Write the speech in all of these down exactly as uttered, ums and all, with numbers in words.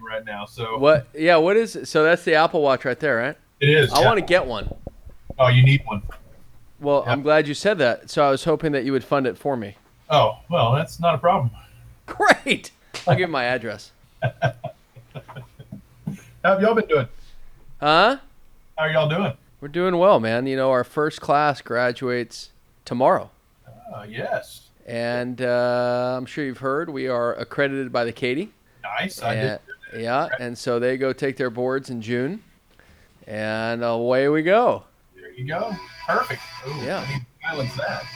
right now. So What? Yeah. What is it? So that's the Apple Watch right there, right? it is. I Yeah. want to get one. Oh, you need one. Well, Yeah. I'm glad you said that. So I was hoping that you would fund it for me. Oh, well, that's not a problem. Great. I'll give you my address. How have y'all been doing? Huh? How are y'all doing? We're doing well, man. You know, our first class graduates tomorrow. Uh, yes. And uh, I'm sure you've heard we are accredited by the Katie. Nice. I And, did. yeah, and so they go take their boards in June. And away we go. There you go. Perfect. Ooh, Yeah. I need to silence that.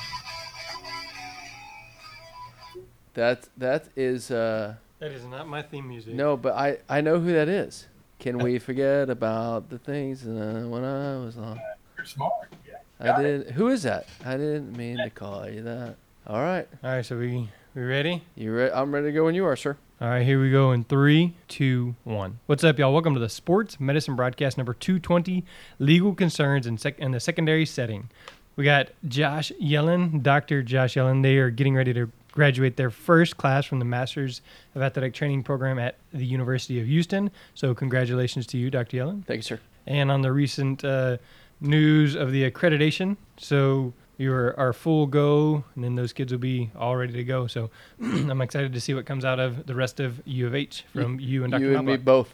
That, that is, uh, That is not my theme music. no, but I, I know who that is. Can we forget about the things uh, when I was lost? You're smart. Yeah. I Got it. did. Who is that? I didn't mean to call you that. All right. All right, so we we ready? You re- I'm ready to go when you are, sir. All right, here we go in three, two, one. What's up, y'all? Welcome to the Sports Medicine Broadcast number two twenty, Legal Concerns in, sec- in the Secondary Setting. We got Josh Yellen, Doctor Josh Yellen. They are getting ready to graduate their first class from the Masters of Athletic Training program at the University of Houston. So congratulations to you, Doctor Yellen. Thank you, sir. And on the recent uh, news of the accreditation, so you're our full go, and then those kids will be all ready to go. So I'm excited to see what comes out of the rest of U of H from you and Doctor You and me Knobloch. both.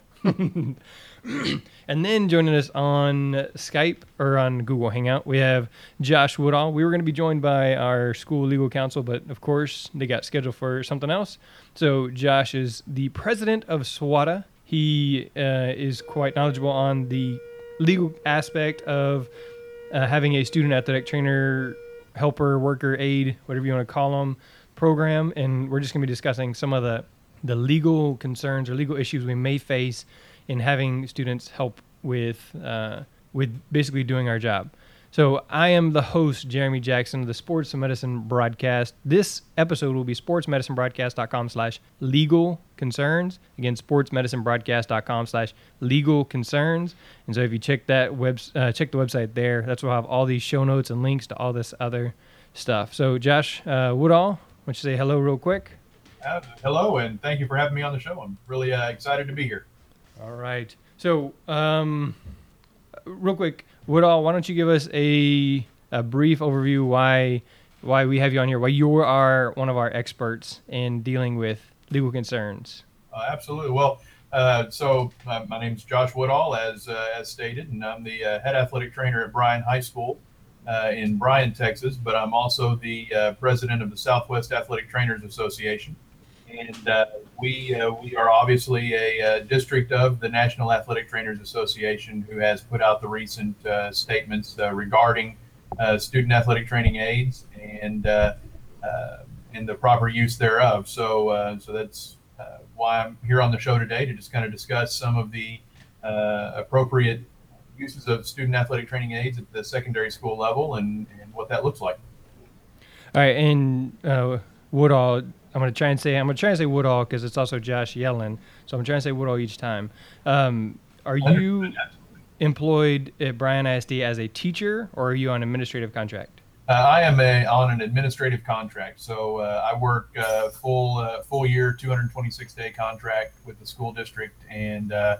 And then joining us on Skype or on Google Hangout, we have Josh Woodall. We were going to be joined by our school legal counsel, but of course they got scheduled for something else. So Josh is the president of SWATA. He uh, is quite knowledgeable on the legal aspect of uh, having a student athletic trainer, helper, worker, aide, whatever you want to call them, program. And we're just going to be discussing some of the, the legal concerns or legal issues we may face in having students help with uh, with basically doing our job. So I am the host, Jeremy Jackson, of the Sports Medicine Broadcast. This episode will be sportsmedicinebroadcast.com slash legal concerns. Again, sportsmedicinebroadcast.com slash legal concerns. And so if you check that web, uh, check the website there, that's where we'll have all these show notes and links to all this other stuff. So Josh uh, Woodall, why don't you say hello real quick? Uh, hello, and thank you for having me on the show. I'm really uh, excited to be here. All right. So, um, real quick, Woodall, why don't you give us a a brief overview why why we have you on here? Why you are one of our experts in dealing with legal concerns? Uh, absolutely. Well, uh, so uh, my name's Josh Woodall, as uh, as stated, and I'm the uh, head athletic trainer at Bryan High School uh, in Bryan, Texas. But I'm also the uh, president of the Southwest Athletic Trainers Association. And uh, we uh, we are obviously a, uh district of the National Athletic Trainers Association, who has put out the recent uh, statements uh, regarding uh, student athletic training aids and uh, uh, and the proper use thereof. So uh, so that's uh, why I'm here on the show today, to just kind of discuss some of the uh, appropriate uses of student athletic training aids at the secondary school level and, and what that looks like. All right, and uh, Woodall, I'm going to try and say I'm going to try and say Woodall because it's also Josh Yellen, so I'm trying to say Woodall each time. Um, are you employed at Bryan I S D as a teacher, or are you on administrative contract? Uh, I am a, on an administrative contract, so uh, I work uh, full uh, full year, two hundred twenty-six day contract with the school district, and uh,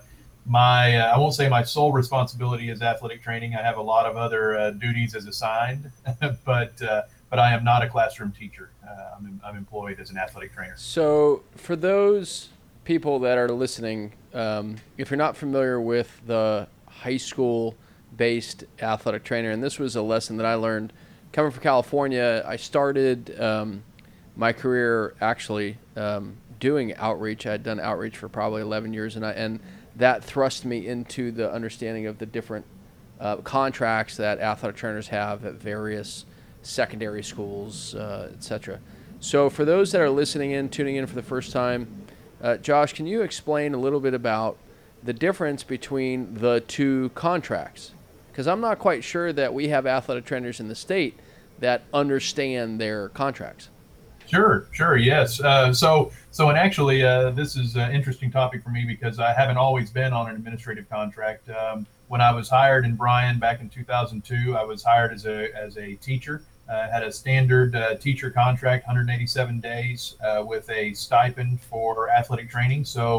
my uh, I won't say my sole responsibility is athletic training. I have a lot of other uh, duties as assigned, but uh, but I am not a classroom teacher. Uh, I'm I'm employed as an athletic trainer. So, for those people that are listening, um, if you're not familiar with the high school-based athletic trainer, and this was a lesson that I learned coming from California. I started um, my career actually um, doing outreach. I had done outreach for probably eleven years, and I, and that thrust me into the understanding of the different uh, contracts that athletic trainers have at various secondary schools, uh, et cetera. So for those that are listening in, tuning in for the first time, uh, Josh, can you explain a little bit about the difference between the two contracts? Because I'm not quite sure that we have athletic trainers in the state that understand their contracts. Sure, sure, yes. Uh, so, so, and actually, uh, this is an interesting topic for me because I haven't always been on an administrative contract. Um, when I was hired in Bryan back in two thousand two, I was hired as a as a teacher. Uh, had a standard uh, teacher contract, one hundred eighty-seven days, uh, with a stipend for athletic training. So,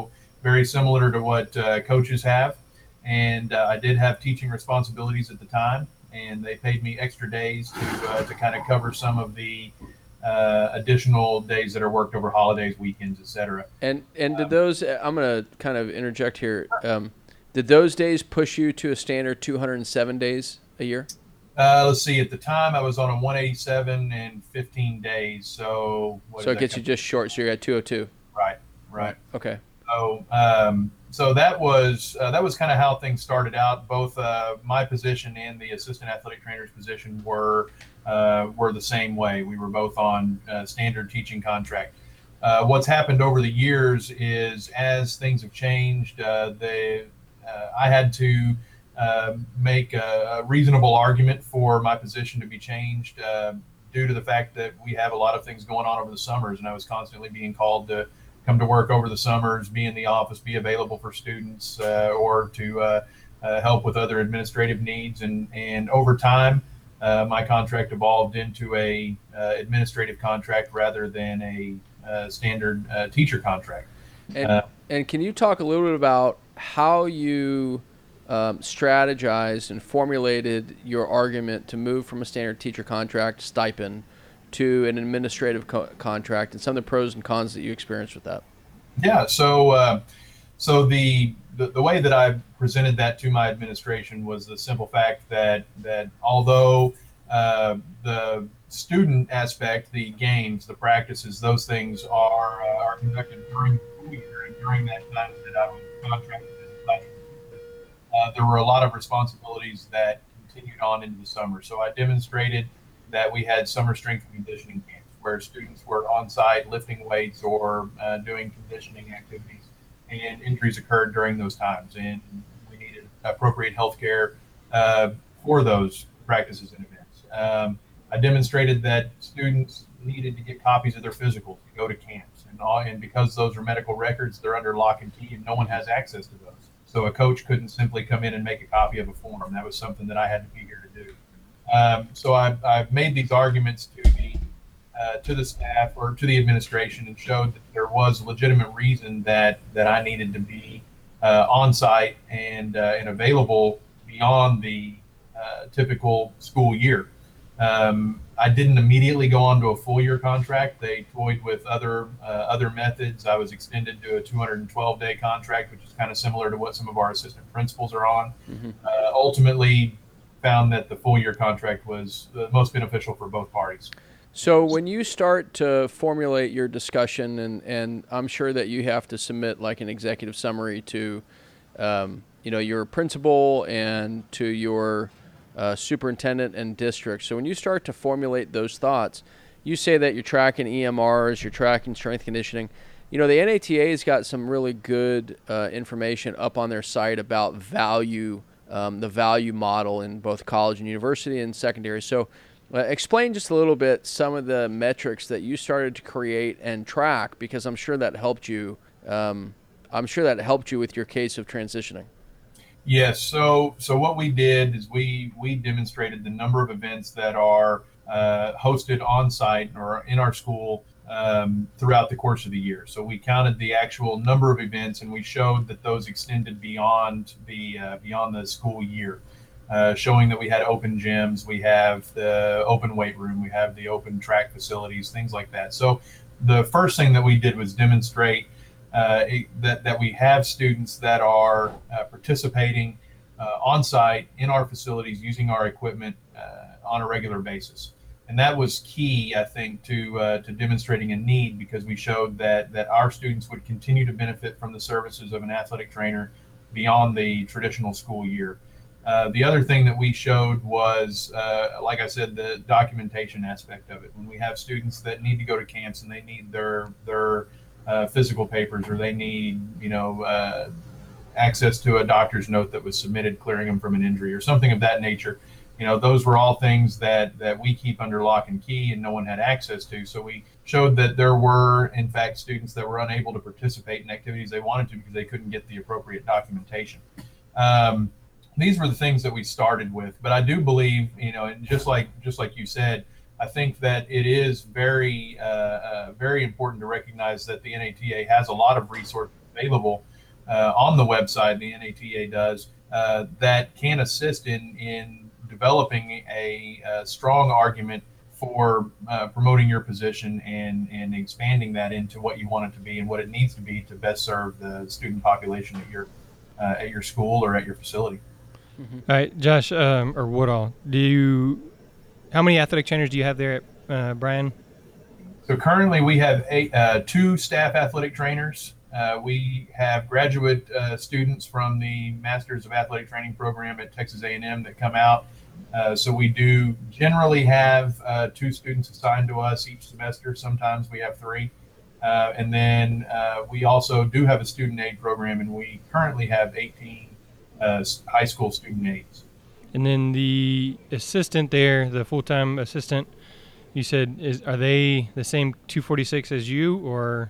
very similar to what uh, coaches have. And uh, I did have teaching responsibilities at the time, and they paid me extra days to uh, to kind of cover some of the uh, additional days that are worked over holidays, weekends, et cetera. And and did those? I'm going to kind of interject here. Um, did those days push you to a standard two hundred seven days a year? Uh, let's see. At the time, I was on a one eighty-seven and fifteen days. So what so does it gets that you come- just short. So you're at two oh two. right, right. Okay. So, um, so that was uh, that was kind of how things started out. Both uh, my position and the assistant athletic trainer's position were uh, were the same way. We were both on uh, standard teaching contract. Uh, what's happened over the years is, as things have changed, uh, they uh, I had to uh, make a, a reasonable argument for my position to be changed uh, due to the fact that we have a lot of things going on over the summers, and I was constantly being called to come to work over the summers, be in the office, be available for students, uh, or to uh, uh, help with other administrative needs. And, and over time, uh, my contract evolved into a uh, administrative contract rather than a uh, standard uh, teacher contract. And Uh, and can you talk a little bit about how you um, strategized and formulated your argument to move from a standard teacher contract stipend to an administrative co- contract, and some of the pros and cons that you experienced with that? Yeah. So, uh, so the, the the way that I presented that to my administration was the simple fact that that although uh, the student aspect, the games, the practices, those things are uh, are conducted during the school year, and during that time that I was contracted as a classroom teacher, uh, there were a lot of responsibilities that continued on into the summer. So I demonstrated that we had summer strength and conditioning camps where students were on site lifting weights or uh, doing conditioning activities, and injuries occurred during those times, and we needed appropriate health care uh, for those practices and events. Um, I demonstrated that students needed to get copies of their physicals to go to camps, and, all, and because those are medical records, they're under lock and key, and no one has access to those. So a coach couldn't simply come in and make a copy of a form. That was something that I had to be here to do. Um, so I've, I've made these arguments to the uh, to the staff or to the administration, and showed that there was legitimate reason that that I needed to be uh, on site and uh, and available beyond the uh, typical school year. Um, I didn't immediately go on to a full year contract. They toyed with other uh, other methods. I was extended to a two hundred twelve day contract, which is kind of similar to what some of our assistant principals are on. Mm-hmm. Uh, ultimately, found that the full year contract was the most beneficial for both parties. So when you start to formulate your discussion, and, and I'm sure that you have to submit like an executive summary to, um, you know, your principal and to your uh, superintendent and district. So when you start to formulate those thoughts, you say that you're tracking E M Rs, you're tracking strength conditioning. You know, the N A T A's got some really good uh, information up on their site about value, um, the value model in both college and university and secondary. So uh, explain just a little bit some of the metrics that you started to create and track, because I'm sure that helped you. Um, I'm sure that helped you with your case of transitioning. Yes. So so what we did is we we demonstrated the number of events that are uh, hosted on site or in our school um, throughout the course of the year. So we counted the actual number of events, and we showed that those extended beyond the uh, beyond the school year, uh, showing that we had open gyms, we have the open weight room, we have the open track facilities, things like that. So the first thing that we did was demonstrate uh, that that we have students that are uh, participating uh, on site in our facilities using our equipment uh, on a regular basis. And that was key, I think, to uh, to demonstrating a need, because we showed that that our students would continue to benefit from the services of an athletic trainer beyond the traditional school year. Uh, the other thing that we showed was, uh, like I said, the documentation aspect of it. When we have students that need to go to camps and they need their their uh, physical papers, or they need, you know, uh, access to a doctor's note that was submitted clearing them from an injury or something of that nature. You know, those were all things that, that we keep under lock and key and no one had access to. So we showed that there were, in fact, students that were unable to participate in activities they wanted to because they couldn't get the appropriate documentation. Um, these were the things that we started with. But I do believe, you know, and just like just like you said, I think that it is very, uh, uh, very important to recognize that the N A T A has a lot of resources available uh, on the website, the N A T A does, uh, that can assist in, in developing a, a strong argument for uh, promoting your position and, and expanding that into what you want it to be and what it needs to be to best serve the student population at your uh, at your school or at your facility. Mm-hmm. All right, Josh um, or Woodall, do you? How many athletic trainers do you have there at uh, Bryan? So currently we have eight, uh, two staff athletic trainers. Uh, we have graduate uh, students from the Masters of Athletic Training program at Texas A and M that come out. Uh, so we do generally have uh, two students assigned to us each semester. Sometimes we have three. Uh, and then uh, we also do have a student aid program, and we currently have eighteen uh, high school student aides. And then the assistant there, the full-time assistant, you said, is are they the same two forty-six as you, or?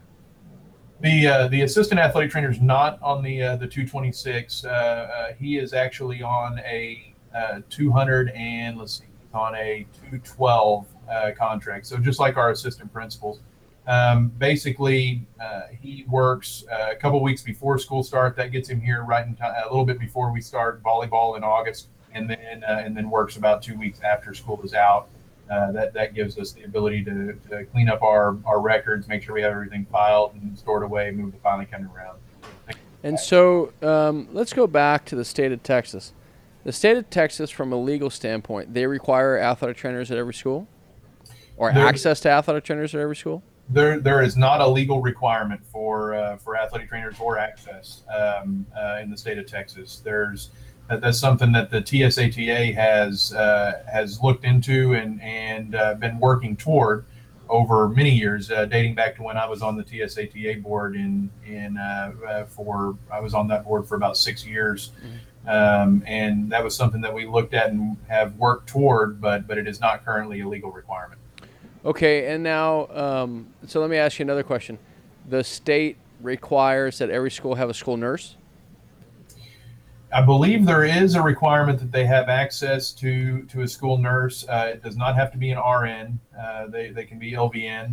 The uh, the assistant athletic trainer is not on the uh, the two twenty-six. Uh, uh, he is actually on a uh, two hundred and let's see, on a two twelve uh, contract. So just like our assistant principals, um, basically uh, he works uh, a couple weeks before school start. That gets him here right in time, a little bit before we start volleyball in August, and then uh, and then works about two weeks after school is out. Uh, that that gives us the ability to, to clean up our, our records, make sure we have everything filed and stored away, move the filing cabinet around. And so um, let's go back to the state of Texas. The state of Texas, from a legal standpoint, they require athletic trainers at every school, or there, access to athletic trainers at every school. There there is not a legal requirement for uh, for athletic trainers or access um, uh, in the state of Texas. There's That, that's something that the T S A T A has uh, has looked into and and uh, been working toward over many years, uh, dating back to when I was on the T S A T A board in in uh, uh, for I was on that board for about six years, mm-hmm. um, and that was something that we looked at and have worked toward, but but it is not currently a legal requirement. Okay, and now um, so let me ask you another question. The state requires that every school have a school nurse? I believe there is a requirement that they have access to, to a school nurse. Uh, it does not have to be an R N. Uh, they, they can be L V N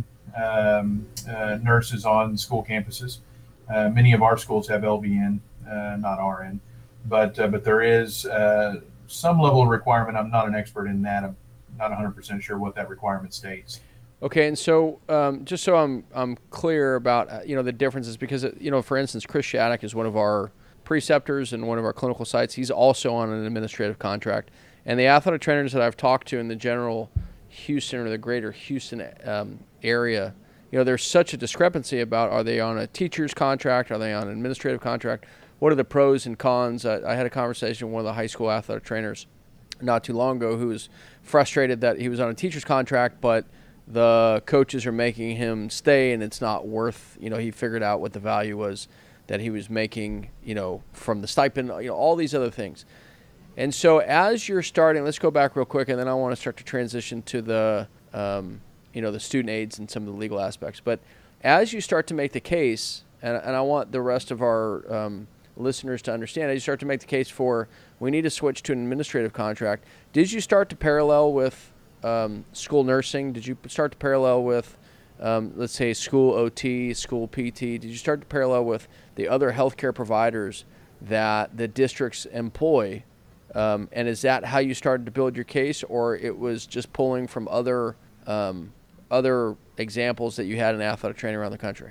um, uh, nurses on school campuses. Uh, many of our schools have L V N, uh, not R N. But uh, but there is uh, some level of requirement. I'm not an expert in that. I'm not one hundred percent sure what that requirement states. Okay, and so um, just so I'm I'm clear about uh, you know the differences, because you know for instance, Chris Shattuck is one of our preceptors and one of our clinical sites. He's also on an administrative contract, and the athletic trainers that I've talked to in the general Houston or the greater Houston um, area, you know, there's such a discrepancy about, are they on a teacher's contract? Are they on an administrative contract? What are the pros and cons? I, I had a conversation with one of the high school athletic trainers not too long ago who was frustrated that he was on a teacher's contract, but the coaches are making him stay, and it's not worth, you know, he figured out what the value was that he was making, you know, from the stipend, you know, all these other things. And so as you're starting, let's go back real quick, and then I want to start to transition to the, um, you know, the student aids and some of the legal aspects. But as you start to make the case, and, and I want the rest of our um, listeners to understand, as you start to make the case for we need to switch to an administrative contract, did you start to parallel with um, school nursing? Did you start to parallel with Um, let's say school O T, school P T? Did you start to parallel with the other healthcare providers that the districts employ? Um, and is that how you started to build your case, or it was just pulling from other um, other examples that you had in athletic training around the country?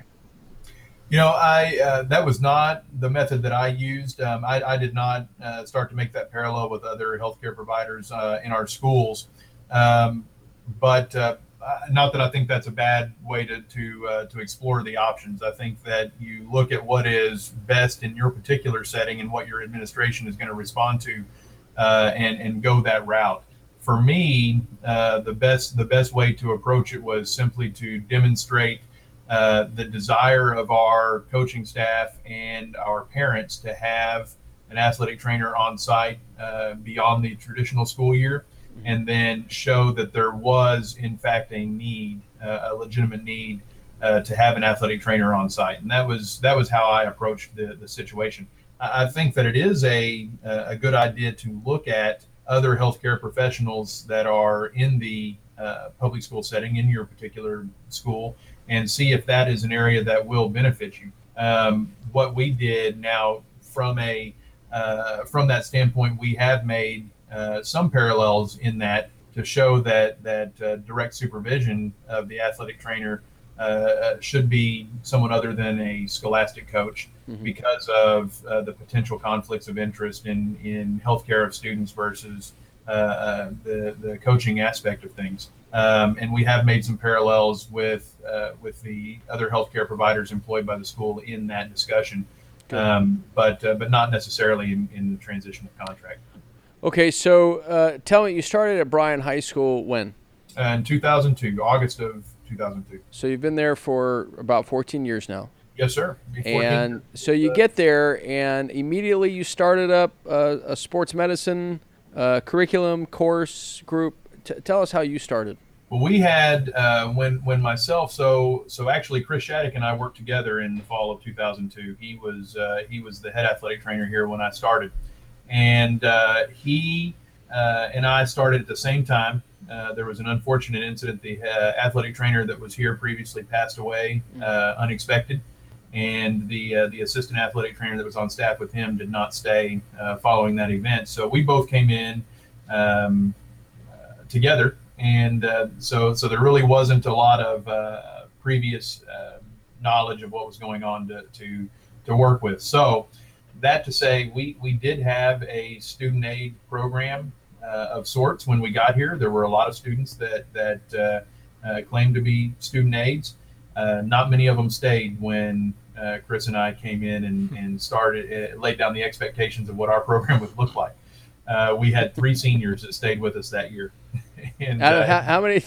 You know, I uh, that was not the method that I used. Um, I, I did not uh, start to make that parallel with other healthcare providers uh, in our schools, um, but. Uh, Uh, not that I think that's a bad way to to uh, to explore the options. I think that you look at what is best in your particular setting and what your administration is going to respond to, uh, and and go that route. For me, uh, the best the best way to approach it was simply to demonstrate uh, the desire of our coaching staff and our parents to have an athletic trainer on site uh, beyond the traditional school year. And then show that there was, in fact, a need, uh, a legitimate need uh, to have an athletic trainer on site. And that was that was how I approached the, the situation. I think that it is a a good idea to look at other healthcare professionals that are in the uh, public school setting in your particular school and see if that is an area that will benefit you. Um, what we did now from a uh, from that standpoint, we have made uh, some parallels in that to show that that uh, direct supervision of the athletic trainer uh, should be someone other than a scholastic coach, mm-hmm. because of uh, the potential conflicts of interest in in healthcare of students versus uh, uh, the the coaching aspect of things. Um, and we have made some parallels with uh, with the other healthcare providers employed by the school in that discussion, um, but uh, but not necessarily in, in the transition of contract. Okay, so uh, tell me, you started at Bryan High School when? Uh, in two thousand two, August of two thousand two. So you've been there for about fourteen years now. Yes, sir. And so you uh, get there, and immediately you started up a, a sports medicine uh, curriculum course group. T- tell us how you started. Well, we had uh, when when myself so so actually Chris Shattuck and I worked together in the fall of two thousand two. He was uh, he was the head athletic trainer here when I started, and uh, he uh, and I started at the same time. Uh, there was an unfortunate incident. The uh, athletic trainer that was here previously passed away, uh, unexpected, and the uh, the assistant athletic trainer that was on staff with him did not stay uh, following that event. So we both came in um, uh, together. And uh, so, so there really wasn't a lot of uh, previous uh, knowledge of what was going on to, to to work with. So, that to say, we we did have a student aid program uh, of sorts when we got here. There were a lot of students that that uh, uh, claimed to be student aides. Uh, not many of them stayed when uh, Chris and I came in and and started uh, laid down the expectations of what our program would look like. Uh, we had three seniors that stayed with us that year. And, uh, how, how many?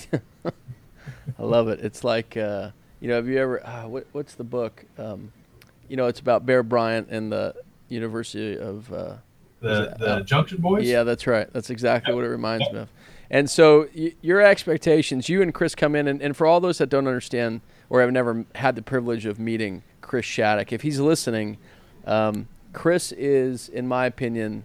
I love it. It's like, uh, you know, have you ever? Uh, what, what's the book? Um, you know, it's about Bear Bryant and the University of uh, the the uh, Junction Boys. Yeah, that's right. That's exactly yep. what it reminds yep. me of. And so, y- your expectations. You and Chris come in, and, and for all those that don't understand or have never had the privilege of meeting Chris Shattuck, if he's listening, um, Chris is, in my opinion,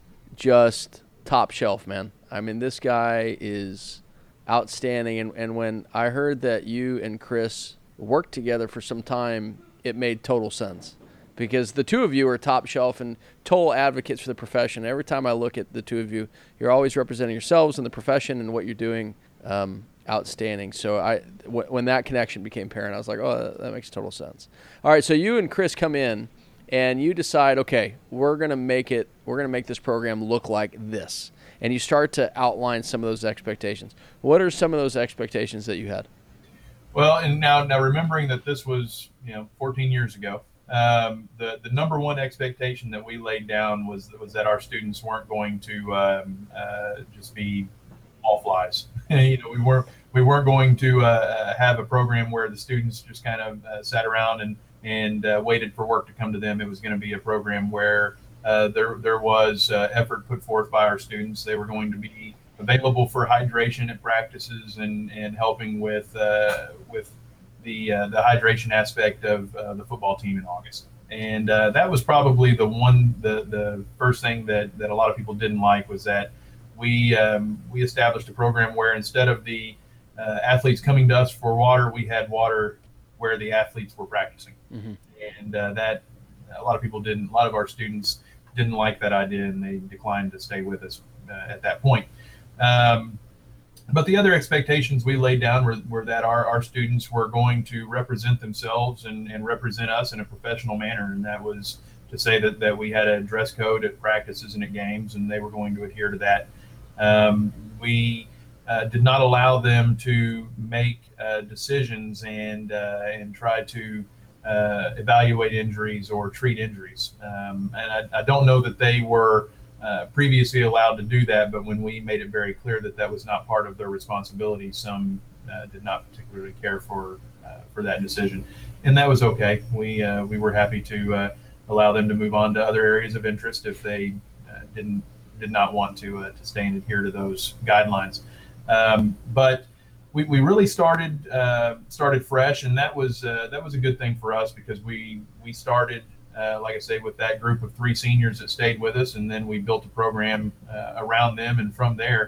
just top shelf, man. I mean, this guy is outstanding. And, and when I heard that you and Chris worked together for some time, it made total sense. Because the two of you are top shelf and total advocates for the profession. Every time I look at the two of you, you're always representing yourselves in the profession and what you're doing. Um, outstanding. So I, w- when that connection became apparent, I was like, oh, that, that makes total sense. All right, so you and Chris come in, and you decide, okay, we're gonna make it. We're gonna make this program look like this. And you start to outline some of those expectations. What are some of those expectations that you had? Well, and now, now remembering that this was, you know, fourteen years ago, um, the the number one expectation that we laid down was was that our students weren't going to um, uh, just be all flies. you know, we weren't we weren't going to uh, have a program where the students just kind of uh, sat around and and uh, waited for work to come to them. It was going to be a program where Uh, there, there was uh, effort put forth by our students. They were going to be available for hydration at practices and, and helping with uh, with the uh, the hydration aspect of uh, the football team in August. And uh, that was probably the one, the the first thing that, that a lot of people didn't like was that we um, we established a program where instead of the uh, athletes coming to us for water, we had water where the athletes were practicing. Mm-hmm. And uh, that a lot of people didn't. A lot of our students didn't like that idea, and they declined to stay with us uh, at that point. Um, but the other expectations we laid down were, were that our, our students were going to represent themselves and, and represent us in a professional manner. And that was to say that, that we had a dress code at practices and at games, and they were going to adhere to that. Um, we uh, did not allow them to make uh, decisions and, uh, and try to Uh, evaluate injuries or treat injuries. Um, and I, I don't know that they were uh, previously allowed to do that, but when we made it very clear that that was not part of their responsibility, some uh, did not particularly care for uh, for that decision. And that was okay. We uh, we were happy to uh, allow them to move on to other areas of interest if they uh, didn't did not want to uh, to stay and adhere to those guidelines. Um, but We, we really started uh, started fresh, and that was uh, that was a good thing for us because we we started uh, like I say with that group of three seniors that stayed with us, and then we built a program uh, around them, and from there,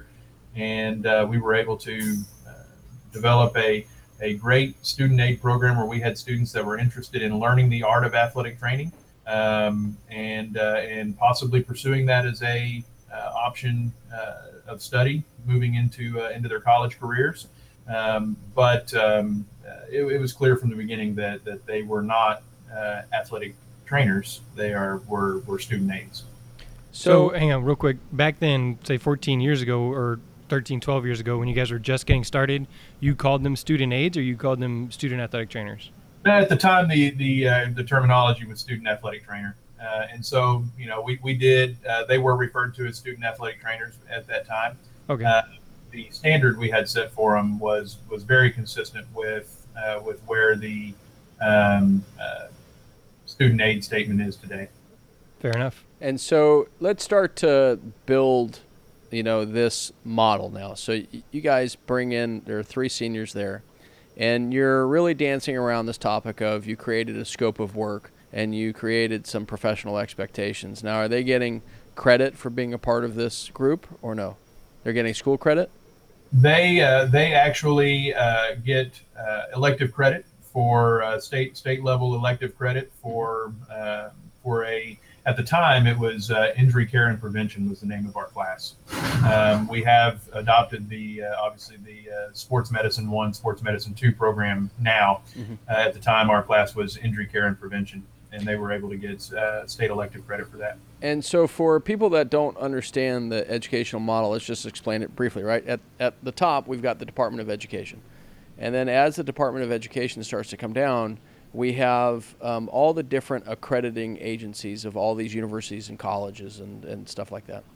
and uh, we were able to uh, develop a a great student aid program where we had students that were interested in learning the art of athletic training, um, and uh, and possibly pursuing that as a uh, option uh, of study moving into uh, into their college careers. Um, but um, uh, it, it was clear from the beginning that that they were not uh, athletic trainers. They are were were student aides. So, so hang on real quick. Back then, say fourteen years ago or thirteen, twelve years ago, when you guys were just getting started, you called them student aides or you called them student athletic trainers? At the time, the the uh, the terminology was student athletic trainer, uh, and so you know we we did uh, they were referred to as student athletic trainers at that time. Okay. Uh, the standard we had set for them was was very consistent with uh, with where the um, uh, student aid statement is today. Fair enough. And so let's start to build, you know, this model now. So you guys bring in, there are three seniors there, and you're really dancing around this topic of you created a scope of work and you created some professional expectations. Now, are they getting credit for being a part of this group or no? They're getting school credit? They uh, they actually uh, get uh, elective credit for uh, state state level elective credit for uh, for a at the time it was uh, injury care and prevention was the name of our class. Um, we have adopted the uh, obviously the uh, sports medicine one, sports medicine two program now. Mm-hmm. Uh, at the time, our class was injury care and prevention, and they were able to get uh, state elective credit for that. And so for people that don't understand the educational model, let's just explain it briefly, right? At, at the top, we've got the Department of Education. And then as the Department of Education starts to come down, we have um, all the different accrediting agencies of all these universities and colleges and, and stuff like that.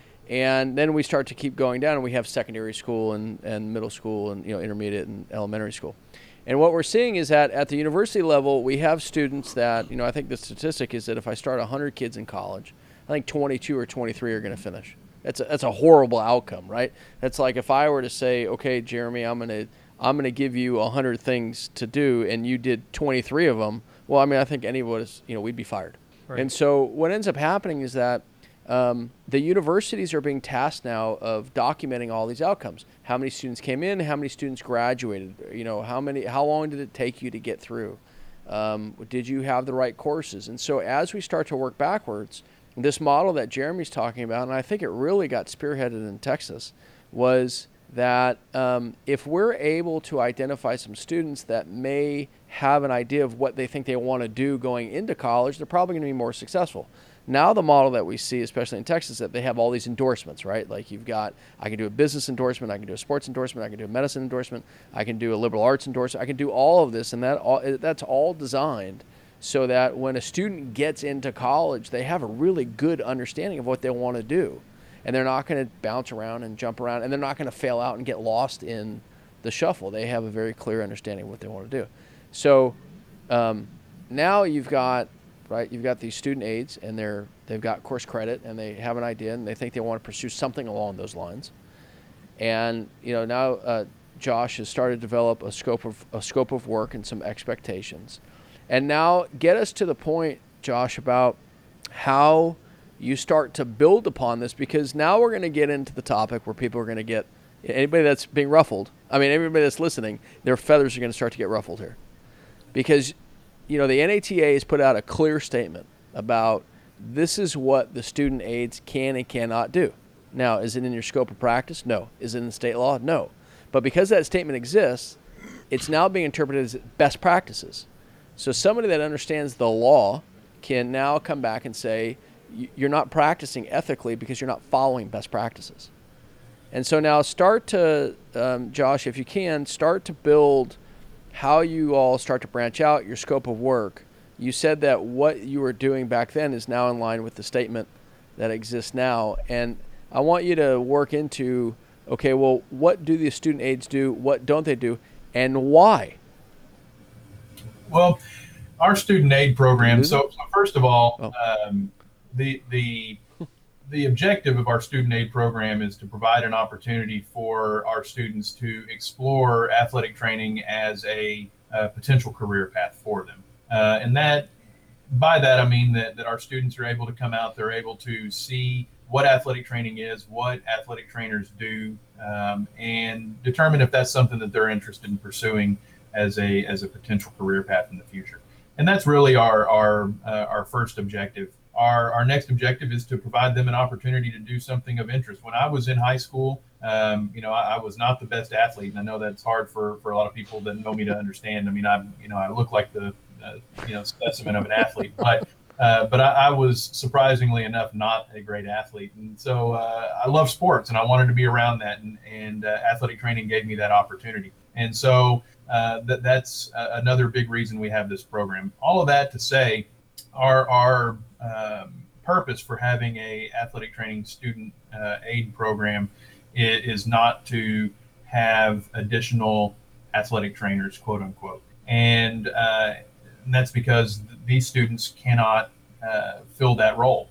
And then we start to keep going down, and we have secondary school and, and middle school and you know intermediate and elementary school. And what we're seeing is that at the university level, we have students that, you know, I think the statistic is that if I start one hundred kids in college, I think twenty-two or twenty-three are going to finish. That's a, that's a horrible outcome, right? That's like if I were to say, okay, Jeremy, I'm going to I'm going to give you one hundred things to do, and you did twenty-three of them. Well, I mean, I think any of us, you know, we'd be fired. Right. And so what ends up happening is that um, the universities are being tasked now of documenting all these outcomes. How many students came in? How many students graduated? You know, how many? How long did it take you to get through? Um, did you have the right courses? And so as we start to work backwards, this model that Jeremy's talking about, and I think it really got spearheaded in Texas, was that um, if we're able to identify some students that may have an idea of what they think they want to do going into college, they're probably going to be more successful. Now the model that we see, especially in Texas, that they have all these endorsements, right? Like you've got, I can do a business endorsement, I can do a sports endorsement, I can do a medicine endorsement, I can do a liberal arts endorsement, I can do all of this, and that all, that's all designed so that when a student gets into college, they have a really good understanding of what they want to do. And they're not going to bounce around and jump around, and they're not going to fail out and get lost in the shuffle. They have a very clear understanding of what they want to do. So um, now you've got, right, you've got these student aides, and they're, they've got course credit, and they have an idea, and they think they want to pursue something along those lines. And, you know, now uh, Josh has started to develop a scope of a scope of work and some expectations. And now get us to the point, Josh, about how you start to build upon this, because now we're going to get into the topic where people are going to get, anybody that's being ruffled, I mean, everybody that's listening, their feathers are going to start to get ruffled here. Because, you know, the N A T A has put out a clear statement about this is what the student aides can and cannot do. Now, is it in your scope of practice? No. Is it in state law? No. But because that statement exists, it's now being interpreted as best practices. So somebody that understands the law can now come back and say, you're not practicing ethically because you're not following best practices. And so now start to, um, Josh, if you can, start to build how you all start to branch out your scope of work. You said that what you were doing back then is now in line with the statement that exists now. And I want you to work into, okay, well, what do the student aides do? What don't they do? And why? Well, our student aid program, so, so first of all, oh. um, The the the objective of our student aid program is to provide an opportunity for our students to explore athletic training as a, a potential career path for them. Uh, and that, by that, I mean that, that our students are able to come out, they're able to see what athletic training is, what athletic trainers do, um, and determine if that's something that they're interested in pursuing as a as a potential career path in the future. and that's really our our uh, our first objective. Our our next objective is to provide them an opportunity to do something of interest. When I was in high school, um, you know, I, I was not the best athlete, and I know that's hard for, for a lot of people that know me to understand. I mean, I you know I look like the uh, you know specimen of an athlete, but uh, but I, I was surprisingly enough not a great athlete, and so uh, I love sports, and I wanted to be around that, and and uh, athletic training gave me that opportunity, and so uh, that that's uh, another big reason we have this program. All of that to say, our our um, purpose for having a athletic training student uh, aid program is, is not to have additional athletic trainers, quote unquote, and, uh, and that's because th- these students cannot uh, fill that role.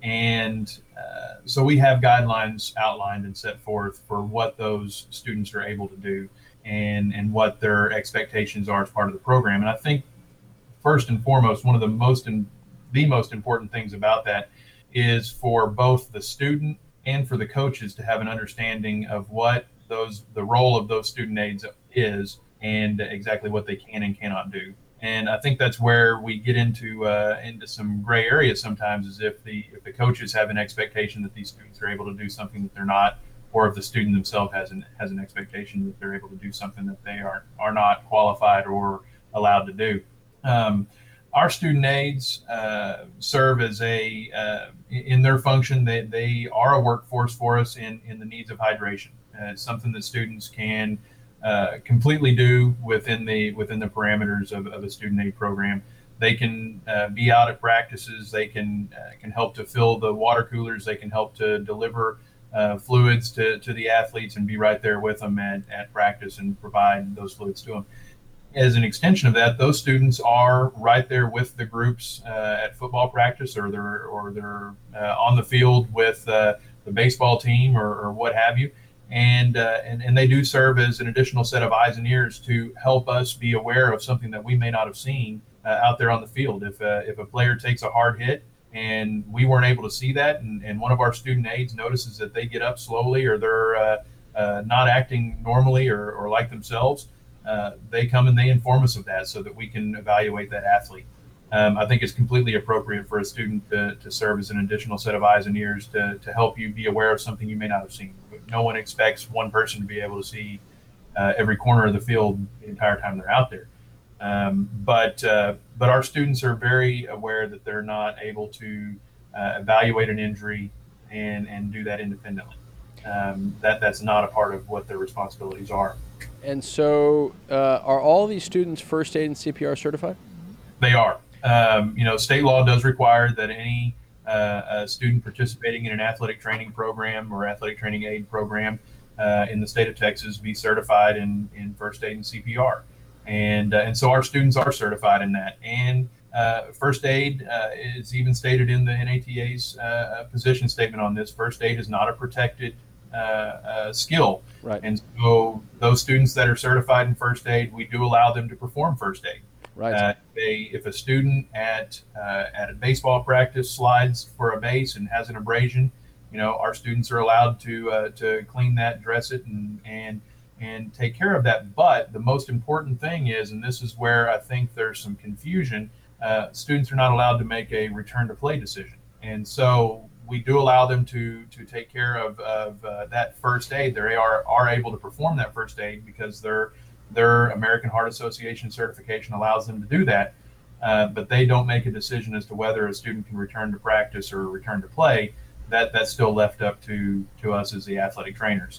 And uh, so we have guidelines outlined and set forth for what those students are able to do and and what their expectations are as part of the program. And I think first and foremost, one of the most in, the most important things about that is for both the student and for the coaches to have an understanding of what those the role of those student aides is and exactly what they can and cannot do. And I think that's where we get into uh, into some gray areas sometimes, is if the if the coaches have an expectation that these students are able to do something that they're not, or if the student themselves has an has an expectation that they're able to do something that they are are not qualified or allowed to do. Um, our student aides uh, serve as a, uh, in their function, they, they are a workforce for us in, in the needs of hydration. Uh, it's something that students can uh, completely do within the within the parameters of, of a student aid program. They can uh, be out at practices. They can uh, can help to fill the water coolers. They can help to deliver uh, fluids to, to the athletes and be right there with them at, at practice and provide those fluids to them. As an extension of that, those students are right there with the groups uh, at football practice, or they're or they're uh, on the field with uh, the baseball team, or, or what have you, and, uh, and and they do serve as an additional set of eyes and ears to help us be aware of something that we may not have seen uh, out there on the field. If uh, if a player takes a hard hit and we weren't able to see that, and, and one of our student aides notices that they get up slowly, or they're uh, uh, not acting normally or, or like themselves. Uh, they come and they inform us of that so that we can evaluate that athlete. Um, I think it's completely appropriate for a student to, to serve as an additional set of eyes and ears to, to help you be aware of something you may not have seen. No one expects one person to be able to see uh, every corner of the field the entire time they're out there. Um, but uh, but our students are very aware that they're not able to uh, evaluate an injury and, and do that independently. Um, that that's not a part of what their responsibilities are. And so, uh, are all these students first aid and C P R certified? They are. Um, you know, state law does require that any uh, a student participating in an athletic training program or athletic training aid program uh, in the state of Texas be certified in, in first aid and C P R. And uh, and so our students are certified in that. And uh, first aid uh, is even stated in the N A T A's uh, position statement on this. First aid is not a protected uh, uh, skill. Right. And so those students that are certified in first aid, we do allow them to perform first aid. Right. Uh, they, if a student at uh, at a baseball practice slides for a base and has an abrasion, you know, our students are allowed to uh, to clean that, dress it, and and and take care of that. But the most important thing is, and this is where I think there's some confusion, uh, students are not allowed to make a return to play decision. And so we do allow them to to take care of, of uh, that first aid. They are, are able to perform that first aid because their their American Heart Association certification allows them to do that. Uh, but they don't make a decision as to whether a student can return to practice or return to play. That that's still left up to to us as the athletic trainers.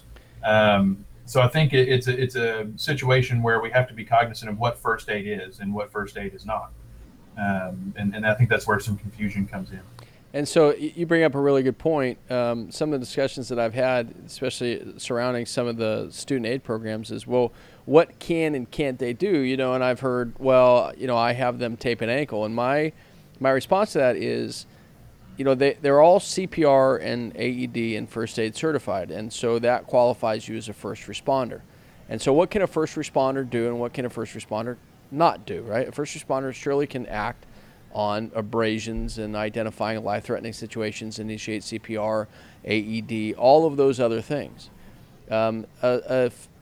Um, so I think it, it's a it's a situation where we have to be cognizant of what first aid is and what first aid is not. Um, and, and I think that's where some confusion comes in. And so you bring up a really good point. Um, some of the discussions that I've had, especially surrounding some of the student aid programs, is, well, what can and can't they do? You know, and I've heard, well, you know, I have them tape an ankle. And my my response to that is, you know, they, they're all C P R and A E D and first aid certified. And so that qualifies you as a first responder. And so what can a first responder do and what can a first responder not do, right? A first responder surely can act on abrasions and identifying life-threatening situations, initiate C P R, A E D, all of those other things. Um, uh, if,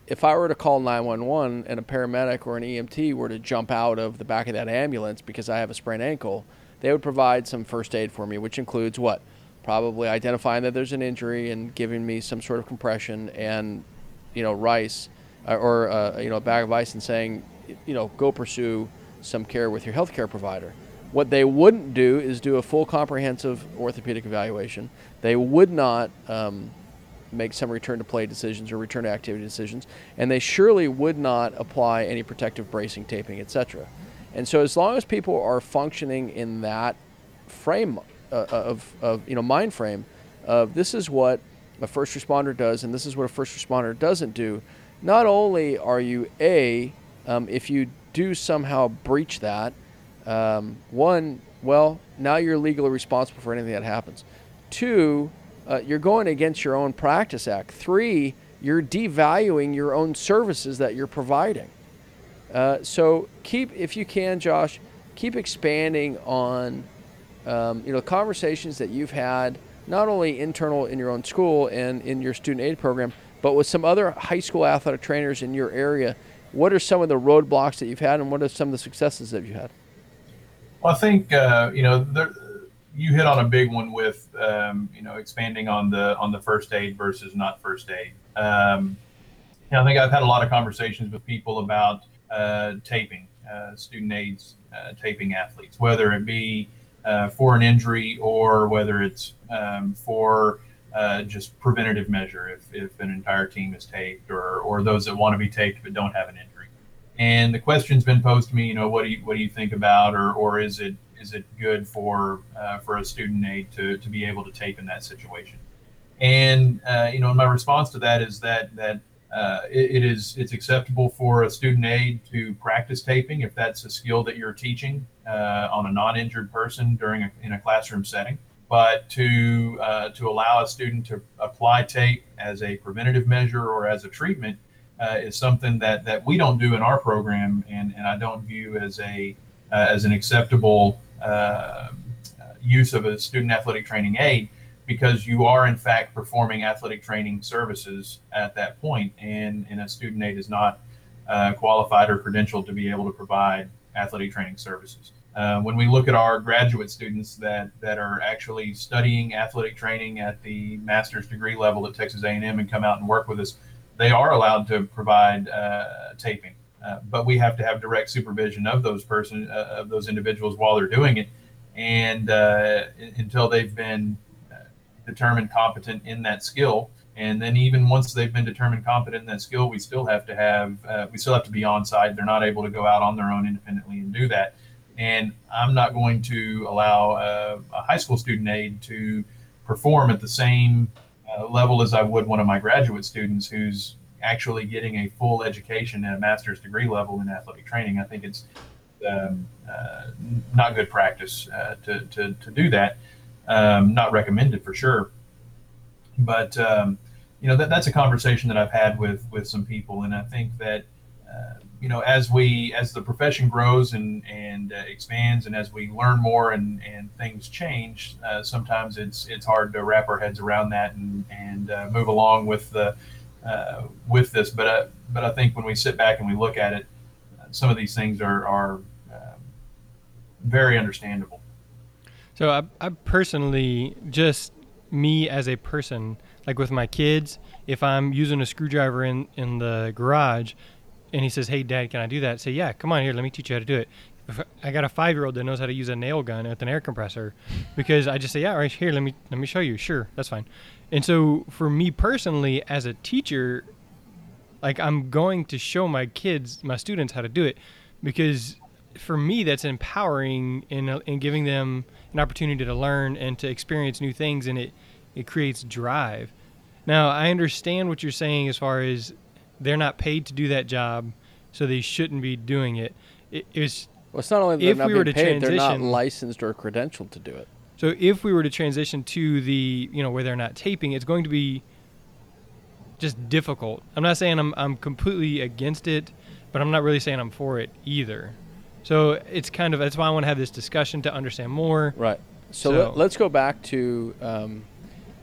if I were to call nine one one and a paramedic or an E M T were to jump out of the back of that ambulance because I have a sprained ankle, they would provide some first aid for me, which includes what? Probably identifying that there's an injury and giving me some sort of compression and, you know, rice uh, or, uh, you know, a bag of ice and saying, you know, go pursue some care with your healthcare provider. What they wouldn't do is do a full comprehensive orthopedic evaluation. They would not um, make some return to play decisions or return to activity decisions, and they surely would not apply any protective bracing, taping, et cetera. And so as long as people are functioning in that frame uh, of, of, you know, mind frame of this is what a first responder does and this is what a first responder doesn't do, not only are you, A, um, if you do somehow breach that, um, one, well, now you're legally responsible for anything that happens. Two, uh, you're going against your own Practice Act. Three, you're devaluing your own services that you're providing. Uh, so keep, if you can, Josh, keep expanding on, um, you know, conversations that you've had, not only internal in your own school and in your student aid program, but with some other high school athletic trainers in your area. What are some of the roadblocks that you've had, and what are some of the successes that you've had? Well, I think uh, you know there, you hit on a big one with um, you know expanding on the on the first aid versus not first aid. Um, you know, I think I've had a lot of conversations with people about uh, taping uh, student aids, uh, taping athletes, whether it be uh, for an injury or whether it's um, for uh, just preventative measure if, if an entire team is taped or or those that want to be taped but don't have an injury. And the question's been posed to me, you know, what do you what do you think about, or or is it is it good for uh, for a student aide to to be able to tape in that situation? And uh, you know, my response to that is that that uh, it, it is it's acceptable for a student aide to practice taping if that's a skill that you're teaching uh, on a non-injured person during a, in a classroom setting. But to uh, to allow a student to apply tape as a preventative measure or as a treatment uh, is something that that we don't do in our program, and, and I don't view as a uh, as an acceptable uh, use of a student athletic training aid, because you are in fact performing athletic training services at that point, and, and a student aid is not uh, qualified or credentialed to be able to provide athletic training services. Uh, when we look at our graduate students that, that are actually studying athletic training at the master's degree level at Texas A and M and come out and work with us, they are allowed to provide uh, taping, uh, but we have to have direct supervision of those person uh, of those individuals while they're doing it, and uh, until they've been determined competent in that skill. And then even once they've been determined competent in that skill, we still have to have uh, we still have to be on site. They're not able to go out on their own independently and do that. And I'm not going to allow a, a high school student aide to perform at the same uh, level as I would one of my graduate students who's actually getting a full education at a master's degree level in athletic training. I think it's um, uh, not good practice uh, to, to, to do that. Um, not recommended for sure. But, um, you know, that, that's a conversation that I've had with, with some people. And I think that, uh, you know, as we, as the profession grows and, and uh, expands, and as we learn more and, and things change, uh, sometimes it's, it's hard to wrap our heads around that and, and uh, move along with the, uh, with this. But, uh, but I think when we sit back and we look at it, uh, some of these things are, are uh, very understandable. So I, I personally, just me as a person, like with my kids, if I'm using a screwdriver in, in the garage and he says, "Hey, Dad, can I do that?" I say, "Yeah, come on here, let me teach you how to do it." If I got a five-year-old that knows how to use a nail gun with an air compressor, because I just say, "Yeah, right here, let me let me show you." Sure, that's fine. And so for me personally, as a teacher, like I'm going to show my kids, my students, how to do it, because for me that's empowering in in giving them an opportunity to learn and to experience new things, and it it creates drive. Now, I understand what you're saying as far as they're not paid to do that job, so they shouldn't be doing it. It is well, it's not only they're if not we being were to paid, they're not transition- licensed or credentialed to do it. So if we were to transition to the, you know, where they're not taping, it's going to be just difficult. I'm not saying I'm I'm completely against it, but I'm not really saying I'm for it either. So it's kind of, that's why I want to have this discussion to understand more. Right. So, So- let, let's go back to, um,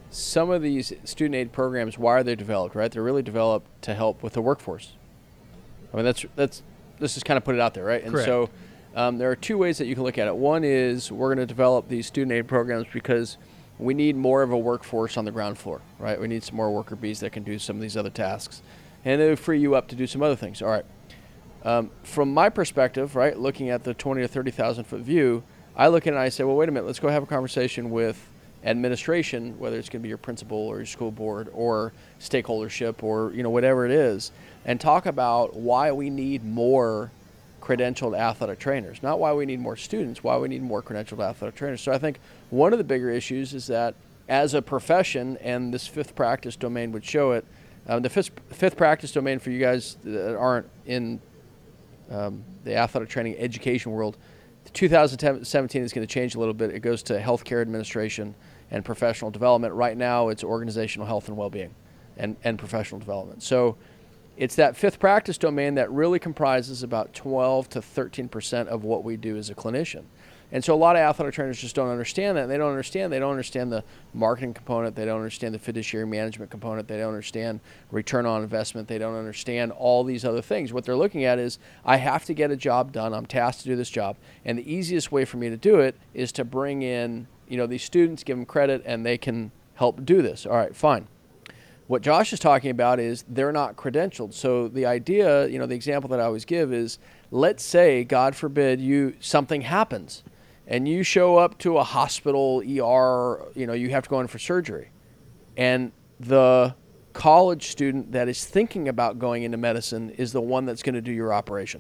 some of these student aid programs, why are they developed, right? They're really developed to help with the workforce. I mean, that's, that's, let's just kind of put it out there, right? And Correct. so um, there are two ways that you can look at it. One is we're going to develop these student aid programs because we need more of a workforce on the ground floor, right? We need some more worker bees that can do some of these other tasks. And it would free you up to do some other things. All right. Um, from my perspective, right, looking at the twenty or thirty thousand foot view, I look at it and I say, well, wait a minute, let's go have a conversation with administration, whether it's going to be your principal or your school board or stakeholdership or, you know, whatever it is, and talk about why we need more credentialed athletic trainers, not why we need more students, why we need more credentialed athletic trainers. So I think one of the bigger issues is that as a profession, and this fifth practice domain would show it, um, the fifth, fifth practice domain for you guys that aren't in um, the athletic training education world, two thousand seventeen is going to change a little bit. It goes to healthcare administration and professional development. Right now it's organizational health and well-being and, and professional development. So it's that fifth practice domain that really comprises about twelve to thirteen percent of what we do as a clinician. And so a lot of athletic trainers just don't understand that. And they don't understand. They don't understand the marketing component. They don't understand the fiduciary management component. They don't understand return on investment. They don't understand all these other things. What they're looking at is, I have to get a job done. I'm tasked to do this job. And the easiest way for me to do it is to bring in, you know, these students, give them credit, and they can help do this. All right, fine. What Josh is talking about is they're not credentialed. So the idea, you know, the example that I always give is, let's say, God forbid, you something happens and you show up to a hospital, E R, you know, you have to go in for surgery. And the college student that is thinking about going into medicine is the one that's going to do your operation.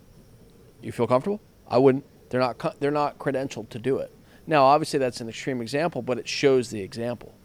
You feel comfortable? I wouldn't. They're not, they're not credentialed to do it. Now, obviously that's an extreme example, but it shows the example.